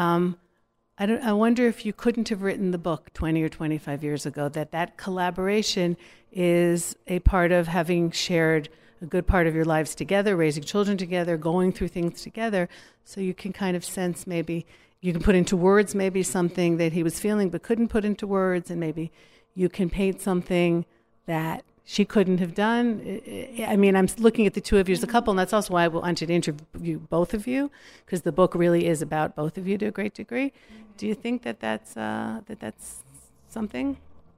I wonder if you couldn't have written the book 20 or 25 years ago, that collaboration is a part of having shared a good part of your lives together, raising children together, going through things together, so you can kind of sense maybe, you can put into words maybe something that he was feeling but couldn't put into words, and maybe you can paint something that she couldn't have done. I mean, I'm looking at the two of you as a couple, and that's also why I wanted to interview both of you, because the book really is about both of you to a great degree. Do you think that's something?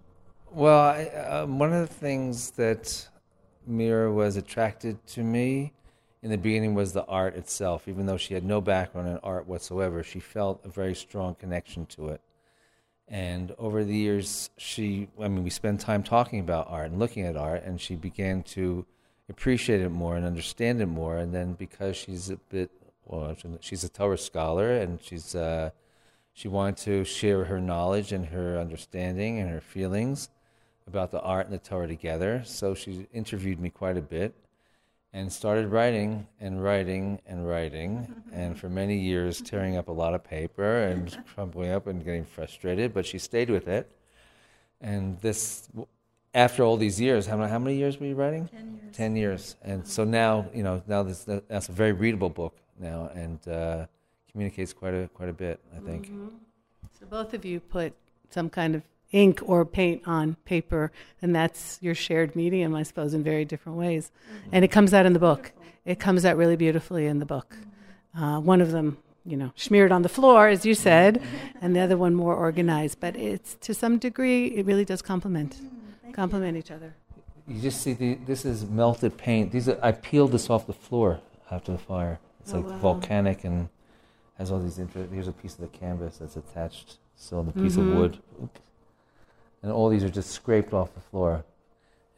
Well, one of the things that Mira was attracted to me in the beginning was the art itself. Even though she had no background in art whatsoever, she felt a very strong connection to it. And over the years, we spent time talking about art and looking at art, and she began to appreciate it more and understand it more. And then because she's she's a Torah scholar, and she wanted to share her knowledge and her understanding and her feelings about the art and the Torah together. So she interviewed me quite a bit and started writing and writing and writing, and for many years tearing up a lot of paper and crumpling up and getting frustrated, but she stayed with it. And this, after all these years, how many years were you writing? 10 years. 10 years. And so now, that's a very readable book now, and communicates quite a bit, I think. Mm-hmm. So both of you put some kind of ink or paint on paper, and that's your shared medium, I suppose, in very different ways. Mm-hmm. And it comes out in the book. It comes out really beautifully in the book. One of them, smeared on the floor, as you said, and the other one more organized. But it's, to some degree, it really does complement each other. You just see, this is melted paint. I peeled this off the floor after the fire. It's volcanic and has all these here's a piece of the canvas that's attached still on the piece of wood. And all these are just scraped off the floor.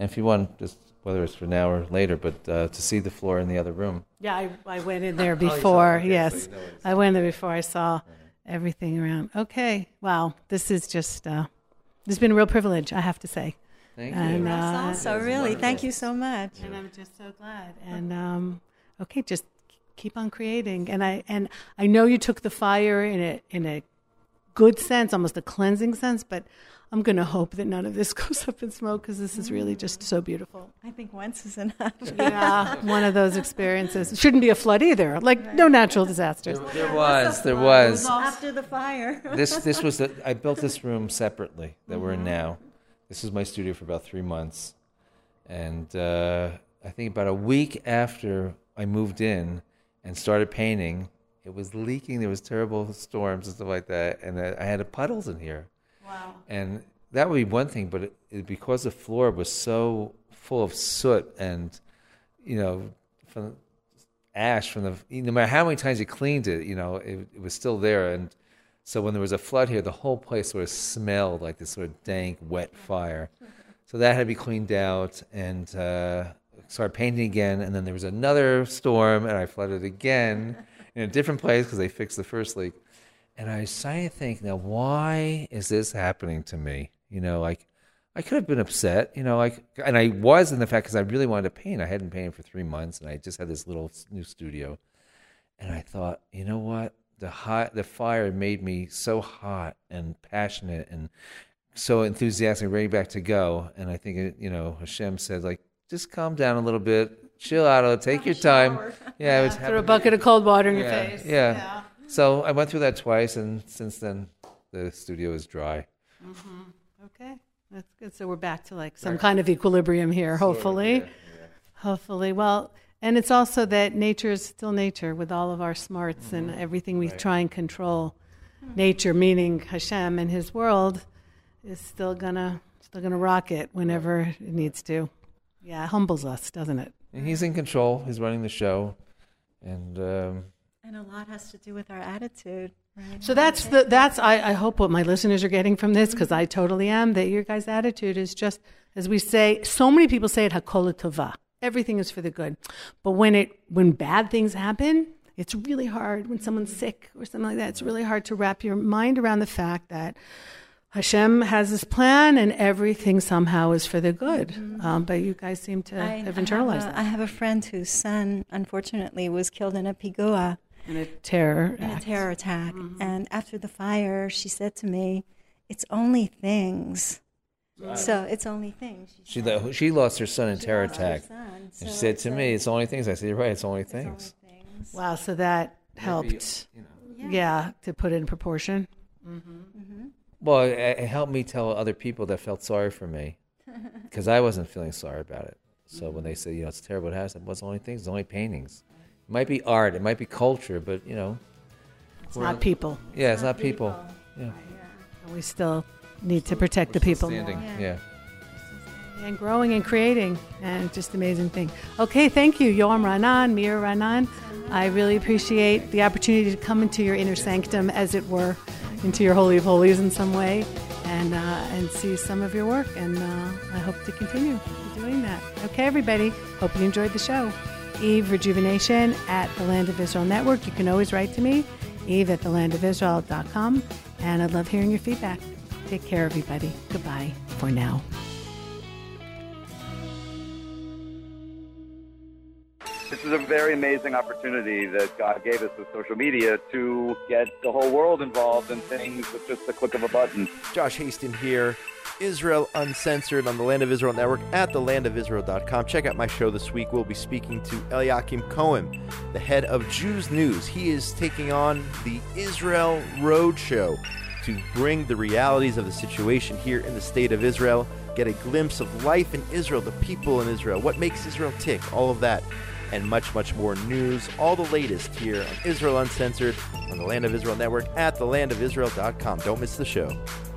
And if you want, just whether it's for now or later, but to see the floor in the other room. Yeah, I went in there before. Yes, so I went there before. I saw everything around. Okay, wow, this is just this has been a real privilege, I have to say. Thank And you. also, really, thank you so much. And I'm just so glad. And okay, just keep on creating. And I know you took the fire in a good sense, almost a cleansing sense, but I'm going to hope that none of this goes up in smoke because this is really just so beautiful. I think once is enough. Yeah, one of those experiences. It shouldn't be a flood either, like no natural disasters. There was. After the fire. This was I built this room separately that we're in now. This was my studio for about 3 months. And I think about a week after I moved in and started painting, it was leaking. There was terrible storms and stuff like that. And I had puddles in here. Wow. And that would be one thing, but because the floor was so full of soot and, from ash from no matter how many times you cleaned it, it was still there. And so when there was a flood here, the whole place sort of smelled like this sort of dank, wet fire. So that had to be cleaned out and started painting again. And then there was another storm and I flooded again in a different place because they fixed the first leak. And I started to think, now, why is this happening to me? I could have been upset, and I was in the fact because I really wanted to paint. I hadn't painted for 3 months, and I just had this little new studio. And I thought, you know what? The fire made me so hot and passionate and so enthusiastic, ready back to go. And I think, Hashem said, just calm down a little bit, chill out, take your time. Yeah, throw a bucket of cold water in your face. Yeah. So I went through that twice, and since then, the studio is dry. Mm-hmm. Okay, that's good. So we're back to some kind of equilibrium here, hopefully. Yeah. Hopefully. Well, and it's also that nature is still nature with all of our smarts and everything we try and control. Nature, meaning Hashem and His world, is still gonna rock it whenever it needs to. Yeah, it humbles us, doesn't it? And He's in control. He's running the show, and a lot has to do with our attitude, right? So I hope what my listeners are getting from this, because I totally am, that your guys' attitude is just, as we say, so many people say it, hakol tova. Everything is for the good. But when bad things happen, it's really hard. When someone's sick or something like that, it's really hard to wrap your mind around the fact that Hashem has this plan and everything somehow is for the good. Mm-hmm. But you guys seem to have internalized that. I have a friend whose son, unfortunately, was killed in a pigua. In a terror attack. Mm-hmm. And after the fire, she said to me, it's only things. Right. So it's only things. She lost her son in terror attack. And she said to me, it's only things. I said, you're right, it's only things. Wow, so that helped, to put it in proportion. Mm-hmm. Mm-hmm. Well, it helped me tell other people that felt sorry for me because I wasn't feeling sorry about it. So when they say, it's terrible, it has, it's only things, it's only paintings. It might be art, it might be culture, but, it's not people. Yeah, it's not people. Yeah. And we still need to protect the people more. Yeah. And growing and creating, and just amazing thing. Okay, thank you, Yoram Raanan, Meir Raanan. I really appreciate the opportunity to come into your inner sanctum, as it were, into your Holy of Holies in some way, and see some of your work. And I hope to continue doing that. Okay, everybody. Hope you enjoyed the show. Eve Rejuvenation at the Land of Israel Network. You can always write to me, eve@thelandofisrael.com. And I'd love hearing your feedback. Take care, everybody. Goodbye for now. This is a very amazing opportunity that God gave us with social media to get the whole world involved in things with just the click of a button. Josh Haston here, Israel Uncensored on the Land of Israel Network at thelandofisrael.com. Check out my show this week. We'll be speaking to Eliakim Cohen, the head of Jews News. He is taking on the Israel Roadshow to bring the realities of the situation here in the state of Israel, get a glimpse of life in Israel, the people in Israel, what makes Israel tick, all of that, and much, much more news. All the latest here on Israel Uncensored on the Land of Israel Network at thelandofisrael.com. Don't miss the show.